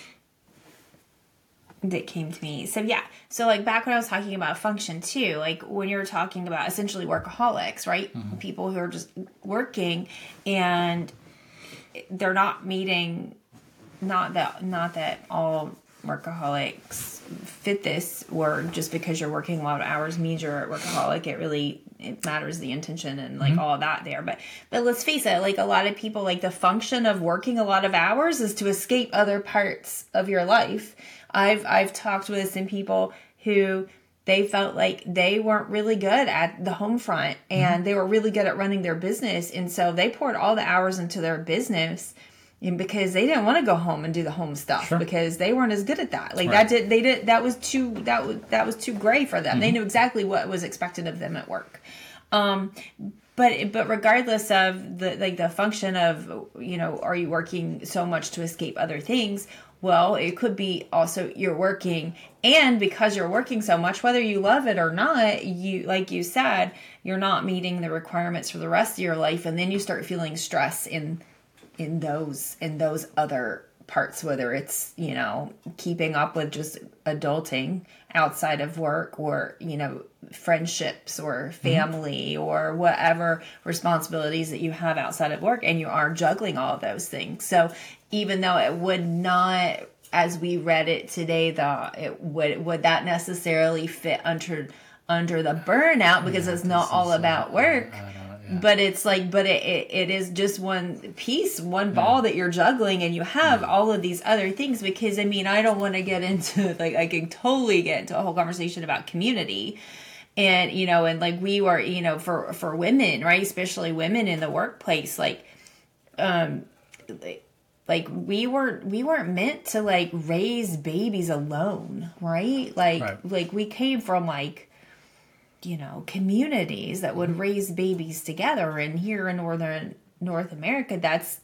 that came to me. So yeah. So like back when I was talking about function too, like when you were talking about essentially workaholics, right? Mm-hmm. People who are just working and they're not meeting, not that, not that all workaholics fit this word just because you're working a lot of hours means you're a workaholic. It really, it matters the intention and like mm-hmm. all of that there. But, but let's face it, like a lot of people, like the function of working a lot of hours is to escape other parts of your life. I've I've talked with some people who they felt like they weren't really good at the home front and mm-hmm. they were really good at running their business. And so they poured all the hours into their business and because they didn't want to go home and do the home stuff sure. because they weren't as good at that. Like right. that did they did that was too that was that was too gray for them. Mm-hmm. They knew exactly what was expected of them at work. Um But but regardless of the like the function of, you know, are you working so much to escape other things? Well, it could be also you're working, and because you're working so much, whether you love it or not, you like you said, you're not meeting the requirements for the rest of your life, and then you start feeling stress in in those in those other parts, whether it's, you know, keeping up with just adulting outside of work or, you know, friendships or family mm-hmm. or whatever responsibilities that you have outside of work, and you are juggling all of those things. So even though it would not, as we read it today, the it would would that necessarily fit under under the burnout because yeah, it's not all about work. Yeah. But it's like, but it, it, it is just one piece, one ball yeah. that you're juggling, and you have yeah. all of these other things. Because I mean, I don't want to get into like I can totally get into a whole conversation about community, and you know, and like we were, you know, for for women, right, especially women in the workplace, like, um, like we were we weren't meant to like raise babies alone, right? Like right. like we came from like, you know, communities that would raise babies together. And here in Northern North America, that's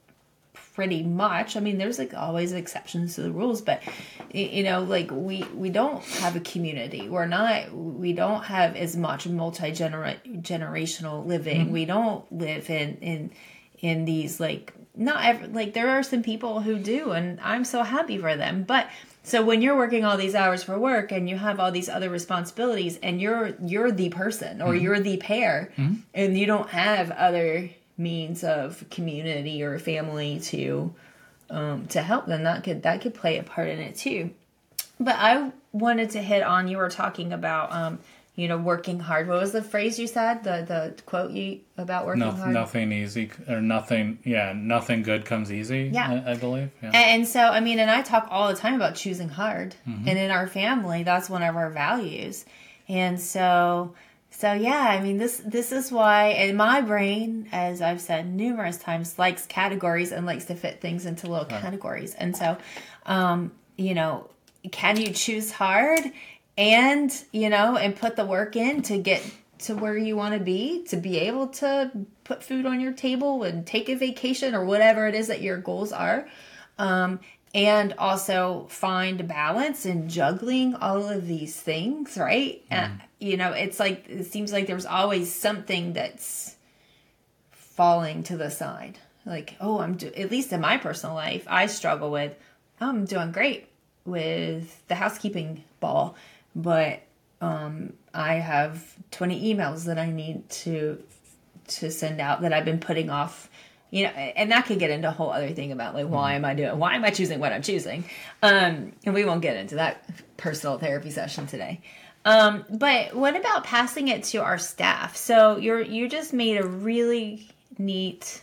pretty much, I mean, there's like always exceptions to the rules, but you know, like we, we don't have a community. We're not, we don't have as much multi-generational living. Mm-hmm. We don't live in, in, in these like, not every, like there are some people who do, and I'm so happy for them. But so when you're working all these hours for work and you have all these other responsibilities and you're you're the person or mm-hmm. you're the pair mm-hmm. and you don't have other means of community or family to um, to help, then that could that could play a part in it too. But I wanted to hit on, you were talking about um, you know, working hard. What was the phrase you said? The the quote you about working no, hard? Nothing easy or nothing. Yeah, nothing good comes easy. Yeah, I, I believe. Yeah. And so, I mean, and I talk all the time about choosing hard, mm-hmm. and in our family, that's one of our values. And so, so yeah, I mean, this this is why, and my brain, as I've said numerous times, likes categories and likes to fit things into little right. categories. And so, um, you know, can you choose hard? And, you know, and put the work in to get to where you want to be, to be able to put food on your table and take a vacation or whatever it is that your goals are. Um, and also find balance in juggling all of these things, right? Mm. And, you know, it's like, it seems like there's always something that's falling to the side. Like, oh, I'm, do- at least in my personal life, I struggle with, oh, I'm doing great with the housekeeping ball. But um, I have twenty emails that I need to to send out that I've been putting off, you know, and that could get into a whole other thing about like, why am I doing, why am I choosing what I'm choosing? Um, and we won't get into that personal therapy session today. Um, but what about passing it to our staff? So you're, you just made a really neat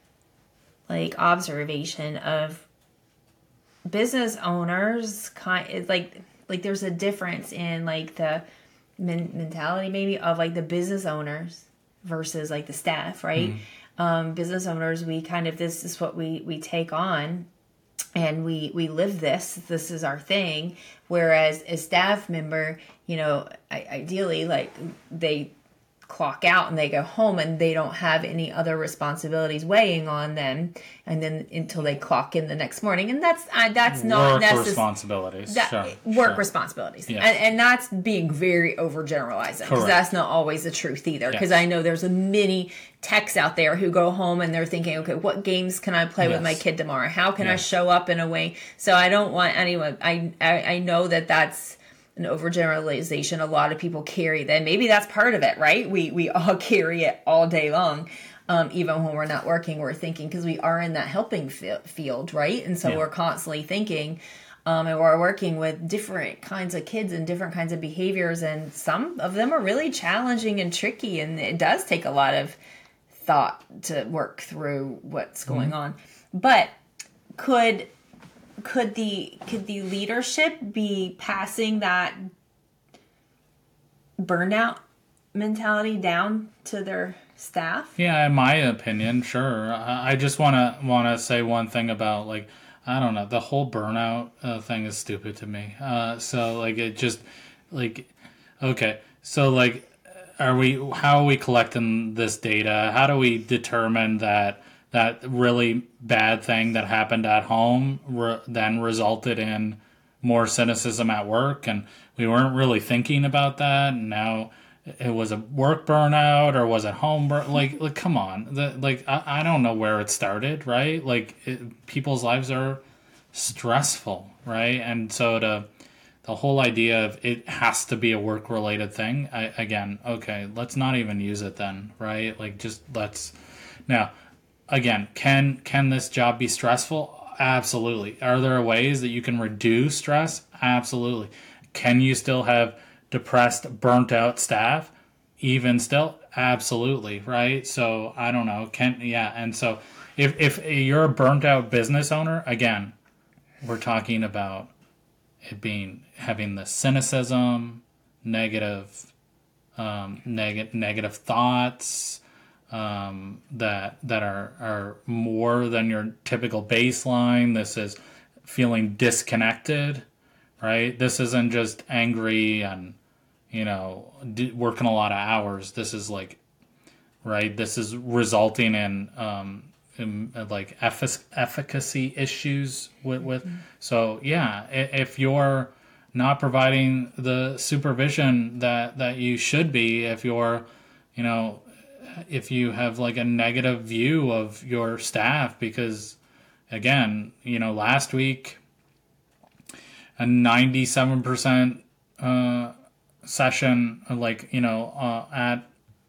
like observation of business owners kind like, like there's a difference in like the men- mentality maybe of like the business owners versus like the staff, right? Mm. Um, business owners, we kind of, this is what we, we take on and we we live this. This is our thing. Whereas a staff member, you know, I, ideally, like they clock out and they go home and they don't have any other responsibilities weighing on them, and then until they clock in the next morning, and that's uh, that's not work necess- responsibilities. that, sure, work sure. responsibilities, Yeah. and, and that's being very overgeneralizing, because that's not always the truth either. Because Yes. I know there's a many techs out there who go home and they're thinking, okay, what games can I play Yes. with my kid tomorrow? How can I Yes. show up in a way? So I don't want anyone. I I, I know that that's an overgeneralization. A lot of people carry that. Maybe that's part of it, right? We we all carry it all day long. Um, even when we're not working, we're thinking, because we are in that helping fi- field, right? And so Yeah. we're constantly thinking, um, and we're working with different kinds of kids and different kinds of behaviors, and some of them are really challenging and tricky, and it does take a lot of thought to work through what's going Mm-hmm. on. But could could the could the leadership be passing that burnout mentality down to their staff? Yeah, in my opinion, sure. I I just want to want to say one thing about, like, I don't know, the whole burnout uh, thing is stupid to me. Uh, so like it just like okay, so like are we how are we collecting this data? How do we determine that that really bad thing that happened at home re- then resulted in more cynicism at work, and we weren't really thinking about that, and now it was a work burnout, or was it home burn? Like, like, come on, the, like, I, I don't know where it started, right? Like, it, people's lives are stressful, right? And so to the whole idea of it has to be a work related thing, I, again, okay, let's not even use it then, right? Like, just let's now. Again, can can this job be stressful? Absolutely. Are there ways that you can reduce stress? Absolutely. Can you still have depressed, burnt out staff? Even still? Absolutely, right? So I don't know. Can yeah, and so if if you're a burnt out business owner, again, we're talking about it being having the cynicism, negative um neg- negative thoughts, um, that that are, are more than your typical baseline. This is feeling disconnected, right? This isn't just angry and, you know, d- working a lot of hours. This is like, right? This is resulting in, um, in, uh, like effic- efficacy issues with, with. Mm-hmm. So yeah, if you're not providing the supervision that, that you should be, if you're, you know, if you have like a negative view of your staff, because again, you know, last week a ninety-seven percent uh, session, like, you know, uh, at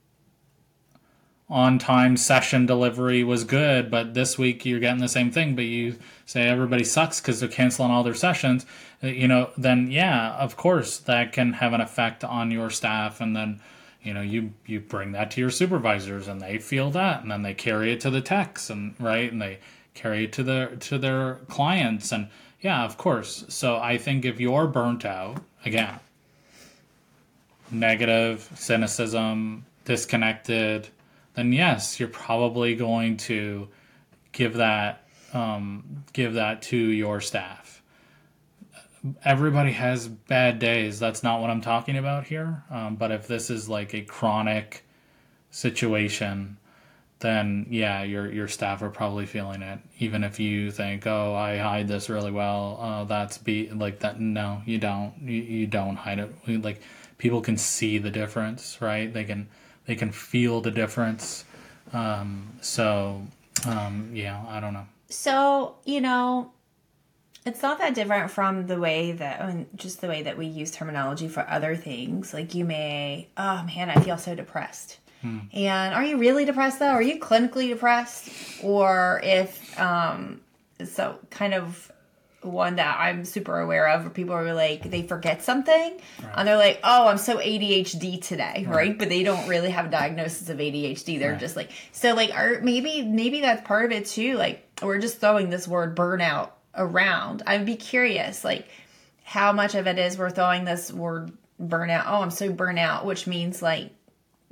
on time session delivery was good, but this week you're getting the same thing, but you say everybody sucks because they're canceling all their sessions, you know, then yeah, of course that can have an effect on your staff. And then, you know, you, you bring that to your supervisors and they feel that, and then they carry it to the techs, and right. And they carry it to their, to their clients. And yeah, of course. So I think if you're burnt out, again, negative, cynicism, disconnected, then yes, you're probably going to give that, um, give that to your staff. Everybody has bad days. That's not what I'm talking about here. Um, but if this is like a chronic situation, then yeah, your your staff are probably feeling it. Even if you think, oh, I hide this really well, uh, that's be like that. No, you don't. You, you don't hide it. Like, people can see the difference, right? They can they can feel the difference. Um, so um, yeah, I don't know. So, you know, it's not that different from the way that, I mean, just the way that we use terminology for other things. Like, you may, oh man, I feel so depressed. Hmm. And are you really depressed though? Are you clinically depressed? Or if, um, so kind of one that I'm super aware of, where people are like, they forget something, right, and they're like, oh, I'm so A D H D today, right? right? But they don't really have a diagnosis of A D H D. They're right. just like, so like, are, maybe, maybe that's part of it too. Like, we're just throwing this word burnout around. I'd be curious, like, how much of it is we're throwing this word burnout. Oh, I'm so burnt out, which means like,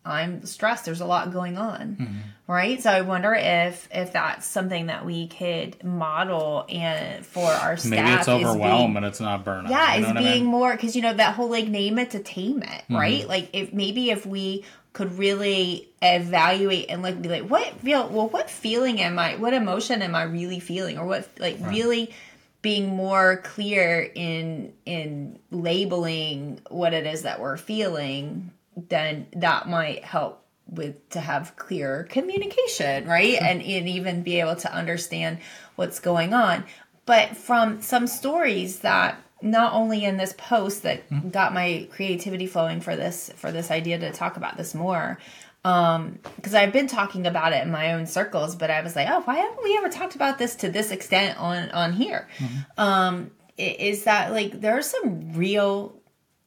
I'm stressed. There's a lot going on, mm-hmm. right? So I wonder if if that's something that we could model and for our staff. Maybe it's overwhelm and it's not burnout. Yeah, you know it's being I mean? more because you know that whole like name it to tame it, mm-hmm. right? Like if maybe if we could really evaluate and like be like, what feel well, what feeling am I? What emotion am I really feeling, or what like right. really being more clear in in labeling what it is that we're feeling. Then that might help with to have clear communication, right? Sure. And, and even be able to understand what's going on. But from some stories that not only in this post that mm-hmm. got my creativity flowing for this for this idea to talk about this more, um, because I've been talking about it in my own circles, but I was like, oh, why haven't we ever talked about this to this extent on on here? Mm-hmm. Um, is that like there's some real,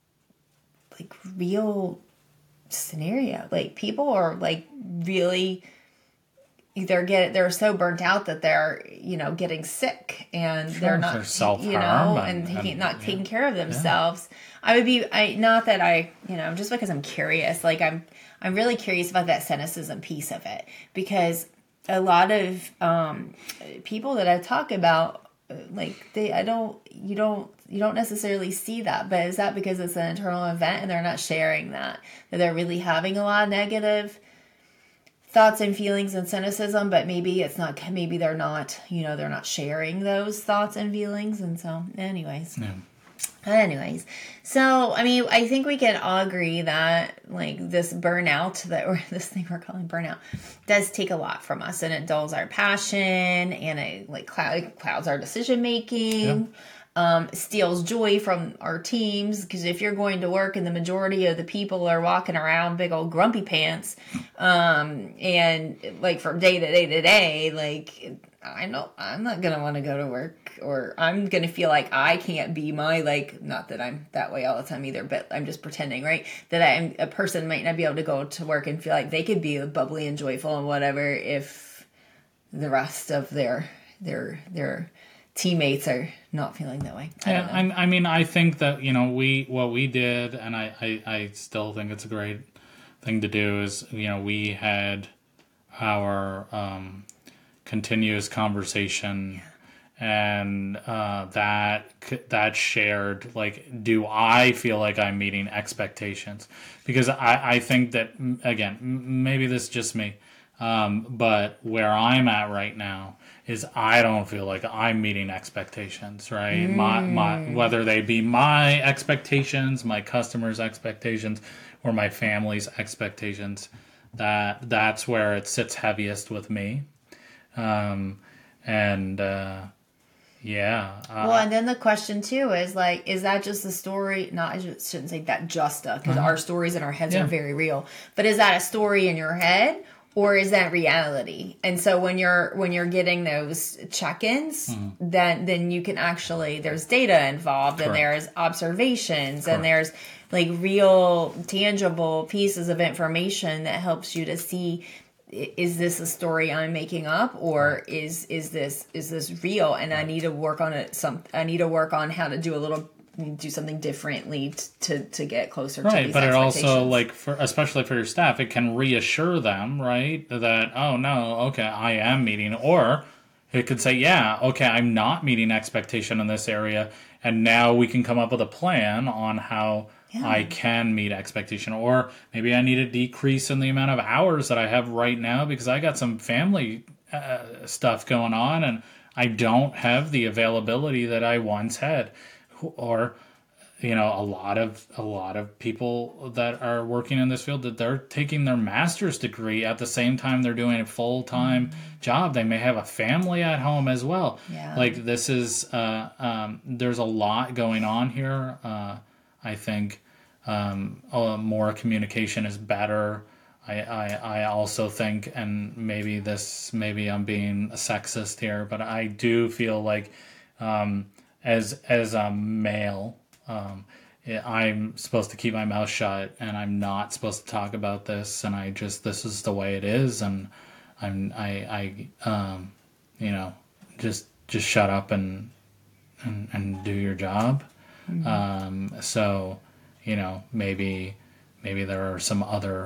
like real. scenario like people are like really either get they're so burnt out that they're you know getting sick and sure, they're not self you know and, and taking and, not yeah. taking care of themselves. Yeah. I would be I not that I you know just because I'm curious like I'm I'm really curious about that cynicism piece of it, because a lot of um people that I talk about like they I don't you don't you don't necessarily see that, but is that because it's an internal event and they're not sharing that that they're really having a lot of negative thoughts and feelings and cynicism, but maybe it's not maybe they're not you know they're not sharing those thoughts and feelings. And so anyways yeah. anyways so I mean I think we can all agree that like this burnout that or this thing we're calling burnout does take a lot from us, and it dulls our passion and it like cloud, clouds our decision making. Yeah. Um, steals joy from our teams, because if you're going to work and the majority of the people are walking around big old grumpy pants, um, and like from day to day to day, like I know I'm not gonna want to go to work, or I'm gonna feel like I can't be my like not that I'm that way all the time either, but I'm just pretending, right? That I'm a person might not be able to go to work and feel like they could be bubbly and joyful and whatever if the rest of their their their teammates are not feeling that way. I yeah, I, I mean, I think that, you know, we, what we did, and I, I, I still think it's a great thing to do is, you know, we had our um, continuous conversation yeah. and uh, that, that shared, like, do I feel like I'm meeting expectations? Because I, I think that, again, maybe this is just me, um, but where I'm at right now, is I don't feel like I'm meeting expectations, right? Mm. My, my, whether they be my expectations, my customers' expectations, or my family's expectations, that that's where it sits heaviest with me. Um, and uh, yeah. Uh, well, and then the question too is like, is that just a story? No, I just shouldn't say that just a, because uh-huh. our stories in our heads yeah. are very real. But is that a story in your head? Or is that reality? And so when you're when you're getting those check-ins, mm-hmm. then then you can actually there's data involved. Correct. And there's observations. Correct. And there's like real tangible pieces of information that helps you to see, is this a story I'm making up, or right. is is this is this real? And right. I need to work on it. Some I need to work on how to do a little. do something differently to to get closer right, to these but it also like for especially for your staff, it can reassure them, right, that oh no, okay, I am meeting, or it could say, yeah, okay, I'm not meeting expectation in this area, and now we can come up with a plan on how yeah. I can meet expectation, or maybe I need a decrease in the amount of hours that I have right now because I got some family uh, stuff going on and I don't have the availability that I once had. Or, you know, a lot of a lot of people that are working in this field, that they're taking their master's degree at the same time they're doing a full-time mm-hmm. job. They may have a family at home as well. Yeah. Like this is, uh, um, there's a lot going on here. Uh, I think um, uh, more communication is better. I, I, I also think, and maybe this, maybe I'm being a sexist here, but I do feel like um, as as a male, um, I'm supposed to keep my mouth shut, and I'm not supposed to talk about this, and I just this is the way it is, and I'm I I um, you know just just shut up and and, and do your job. Mm-hmm. Um, so you know maybe maybe there are some other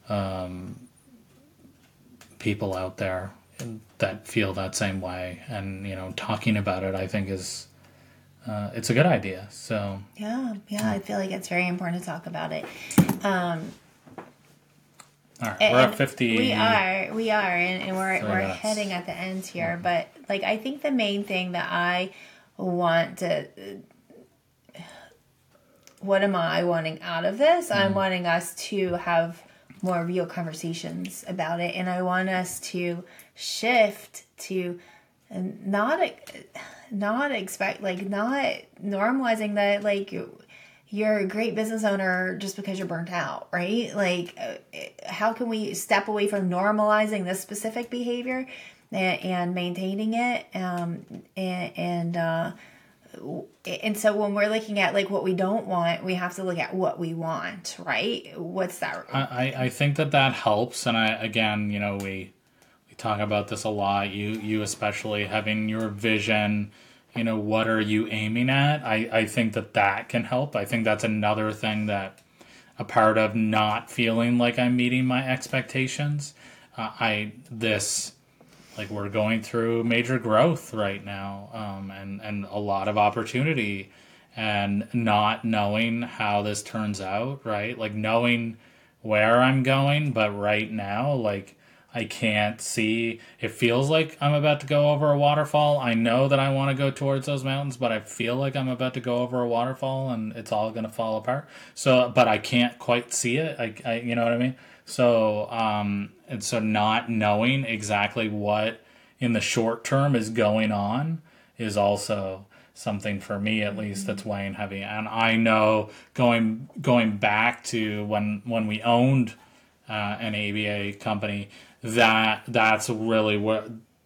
um, people out there that feel that same way, and you know, talking about it, I think is uh, it's a good idea. So yeah, yeah, I feel like it's very important to talk about it. Um, all right, and we're at fifty. We are, we are, and, and we're Three we're minutes. heading at the end here. But like, I think the main thing that I want to, what am I wanting out of this? Mm. I'm wanting us to have more real conversations about it, and I want us to shift to not not expect like not normalizing that like you're a great business owner just because you're burnt out, right? Like, how can we step away from normalizing this specific behavior and, and maintaining it? Um, and and uh, and so when we're looking at like what we don't want, we have to look at what we want, right? What's that? I, I think that that helps, and I again, you know, we we talk about this a lot. You you especially having your vision. You know, what are you aiming at? I, I think that that can help. I think that's another thing that a part of not feeling like I'm meeting my expectations. Uh, I this like we're going through major growth right now, um, and and a lot of opportunity, and not knowing how this turns out. Right, like knowing where I'm going, but right now, like. I can't see. It feels like I'm about to go over a waterfall. I know that I want to go towards those mountains, but I feel like I'm about to go over a waterfall and it's all going to fall apart. So, but I can't quite see it. I, I you know what I mean? So, um, and so not knowing exactly what in the short term is going on is also something for me, at least, that's weighing heavy. And I know going going back to when when we owned uh, an A B A company. That that's really what,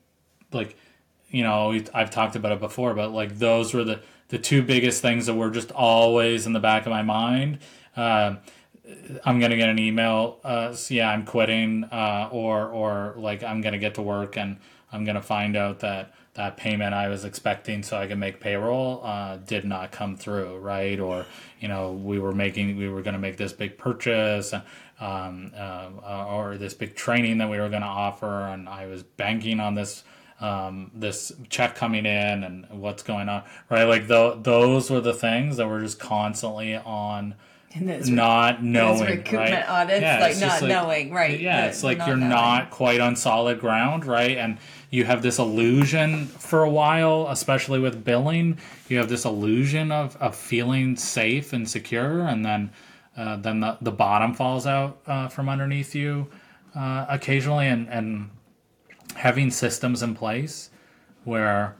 like, you know, I've talked about it before, but like those were the, the two biggest things that were just always in the back of my mind. Uh, I'm gonna get an email, uh, so yeah, I'm quitting, uh, or or like I'm gonna get to work and I'm gonna find out that that payment I was expecting so I could make payroll uh, did not come through, right? Or, you know, we were making, we were going to make this big purchase, and, um, uh, or this big training that we were going to offer, and I was banking on this um, this check coming in and what's going on, right? Like th- those were the things that were just constantly on. Those not re- knowing, those recruitment right? audits, yeah, like not like, knowing, right? Yeah, it's like not you're knowing. not quite on solid ground, right? And you have this illusion for a while, especially with billing. You have this illusion of, of feeling safe and secure, and then uh, then the, the bottom falls out uh, from underneath you uh, occasionally, and, and having systems in place where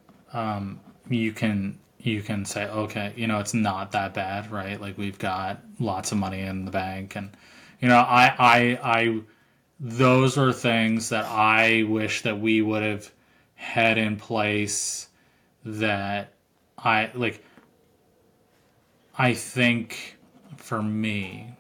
um, you can you can say, okay, you know, it's not that bad, right? Like we've got lots of money in the bank, and you know, I I I those are things that I wish that we would have had in place. That I like. I think for me,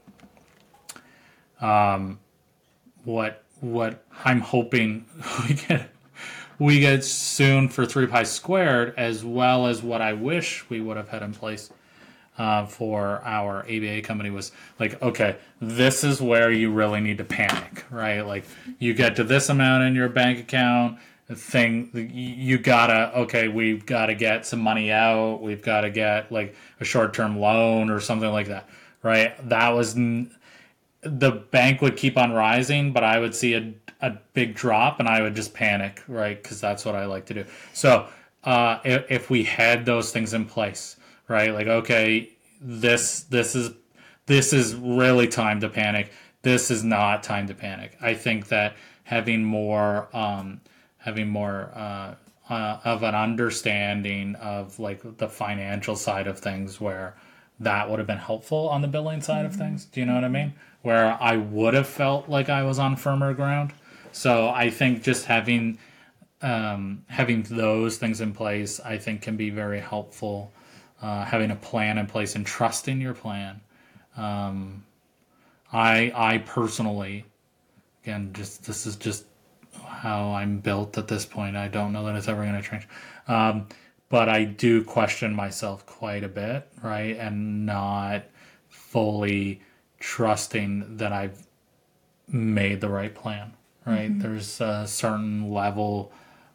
um, what what I'm hoping we get. We get soon for three Pi Squared, as well as what I wish we would have had in place uh, for our A B A company was like, okay, this is where you really need to panic, right? Like you get to this amount in your bank account, the thing you gotta, okay, we've got to get some money out. We've got to get like a short-term loan or something like that, right? That was the bank would keep on rising, but I would see a a big drop and I would just panic, right? Because that's what I like to do. So uh, if, if we had those things in place, right? Like, okay, this this is this is really time to panic. This is not time to panic. I think that having more um, having more uh, uh, of an understanding of like the financial side of things, where that would have been helpful on the billing side of things. Do you know what I mean? Where I would have felt like I was on firmer ground. So I think just having um, having those things in place, I think, can be very helpful. Uh, having a plan in place and trusting your plan. Um, I I personally, again, just this is just how I'm built at this point. I don't know that it's ever going to change. Um, but I do question myself quite a bit, right? And not fully trusting that I've made the right plan, right? Mm-hmm. There's a certain level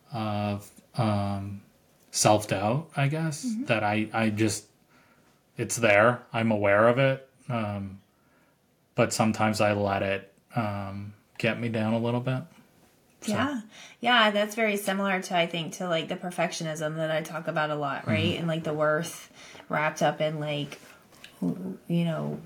of um, self-doubt, I guess, mm-hmm. that I, I just, it's there. I'm aware of it. Um, but sometimes I let it um, get me down a little bit. So. Yeah. Yeah, that's very similar to, I think, to like the perfectionism that I talk about a lot, right? Mm-hmm. And like the worth wrapped up in like, you know,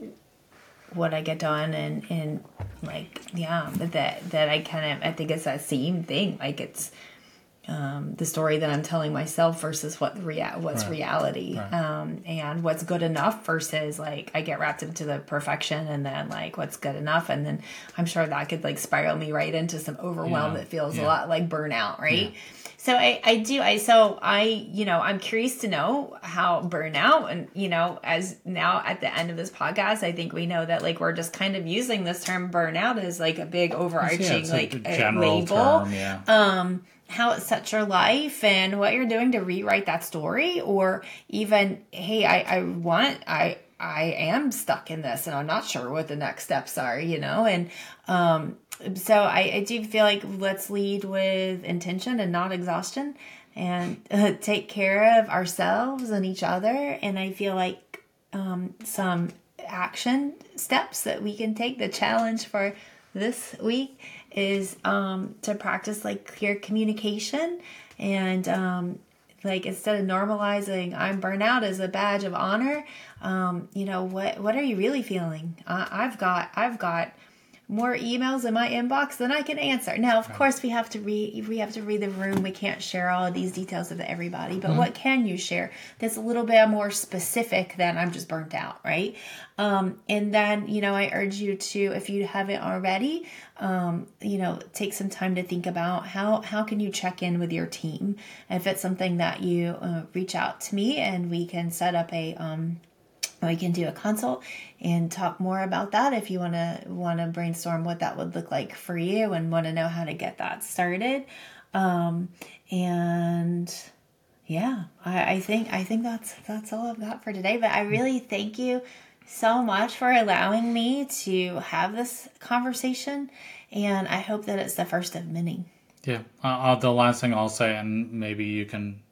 what I get done and, and like, yeah, that, that I kind of, I think it's that same thing. Like it's um, the story that I'm telling myself versus what rea- what's right. reality right. Um, and what's good enough versus like I get wrapped into the perfection and then like what's good enough. And then I'm sure that could like spiral me right into some overwhelm yeah. that feels yeah. a lot like burnout. Right. Yeah. So I, I do, I, so I, you know, I'm curious to know how burnout and, you know, as now at the end of this podcast, I think we know that like, we're just kind of using this term burnout as like a big overarching, yeah, like a label, term, yeah. um, how it sets your life and what you're doing to rewrite that story or even, hey, I, I want, I, I am stuck in this and I'm not sure what the next steps are, you know, and, um, so I, I do feel like let's lead with intention and not exhaustion and uh, take care of ourselves and each other. And I feel like um, some action steps that we can take. The challenge for this week is um, to practice like clear communication and um, like instead of normalizing I'm burnout as a badge of honor, um, you know, what what are you really feeling? Uh, I've got I've got more emails in my inbox than I can answer. Now, of right. course, we have to read. We have to read the room. We can't share all of these details with everybody. But mm-hmm. what can you share that's a little bit more specific than I'm just burnt out, right? Um, and then, you know, I urge you to, if you haven't already, um, you know, take some time to think about how how can you check in with your team. If it's something that you uh, reach out to me, and we can set up a. Um, We can do a consult and talk more about that if you want to want to brainstorm what that would look like for you and want to know how to get that started. Um, and yeah, I, I think I think that's that's all I've got for today. But I really thank you so much for allowing me to have this conversation, and I hope that it's the first of many. Yeah, uh, the last thing I'll say, and maybe you can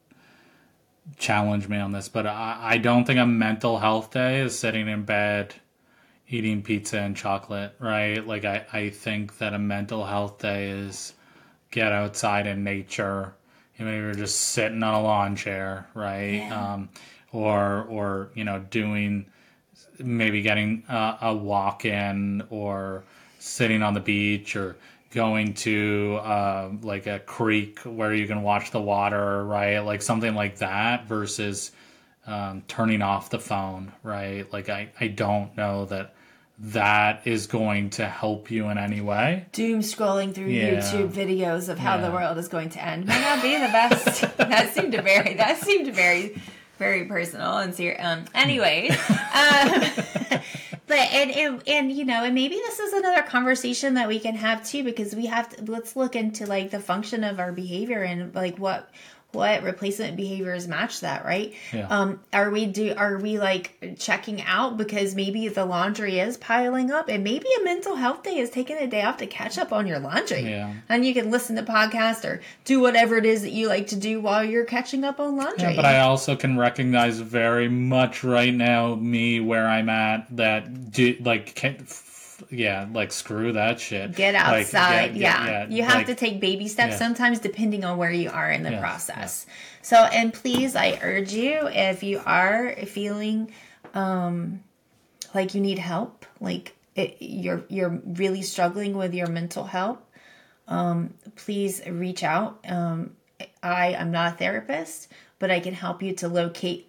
challenge me on this, but I, I don't think a mental health day is sitting in bed eating pizza and chocolate, right? Like I, I think that a mental health day is get outside in nature. You know, you're just sitting on a lawn chair, right? Yeah. Um, or or you know, doing maybe getting a, a walk in or sitting on the beach or going to uh, like a creek where you can watch the water, right? Like something like that versus um, turning off the phone, right? Like I, I don't know that that is going to help you in any way. Doom scrolling through yeah. YouTube videos of how yeah. the world is going to end might not be the best. that seemed to very, that seemed very, very personal and serious. Um, anyways, um, But, and, and, and, you know, and maybe this is another conversation that we can have too, because we have to, let's look into like the function of our behavior and like what, what replacement behaviors match that, right? Yeah. Um, are we do, are we like checking out because maybe the laundry is piling up and maybe a mental health day is taking a day off to catch up on your laundry. Yeah. And you can listen to podcasts or do whatever it is that you like to do while you're catching up on laundry. Yeah, but I also can recognize very much right now me where I'm at that do like can't, yeah, like screw that shit. Get outside. Like, yeah, yeah. yeah. You have like, to take baby steps yeah. sometimes depending on where you are in the yeah. process. Yeah. So, and please, I urge you, if you are feeling um, like you need help, like it, you're you're really struggling with your mental health, um, please reach out. Um, I am not a therapist, but I can help you to locate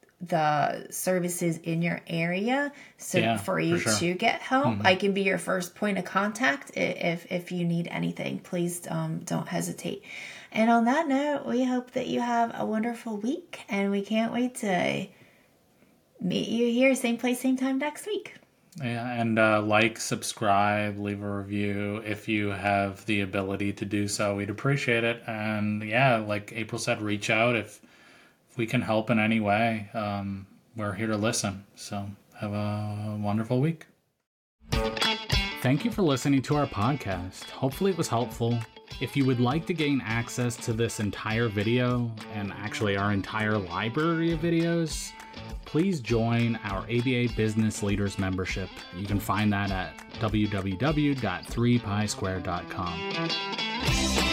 the services in your area so yeah, for you for sure. to get help. Mm-hmm. I can be your first point of contact if if you need anything. Please um, don't hesitate. And on that note, we hope that you have a wonderful week, and we can't wait to meet you here, same place, same time next week. Yeah, and uh, like, subscribe, leave a review if you have the ability to do so. We'd appreciate it. And yeah, like April said, reach out if If we can help in any way. Um, we're here to listen. So have a wonderful week. Thank you for listening to our podcast. Hopefully it was helpful. If you would like to gain access to this entire video, and actually our entire library of videos, please join our A B A Business Leaders membership. You can find that at w w w dot three pi square dot com.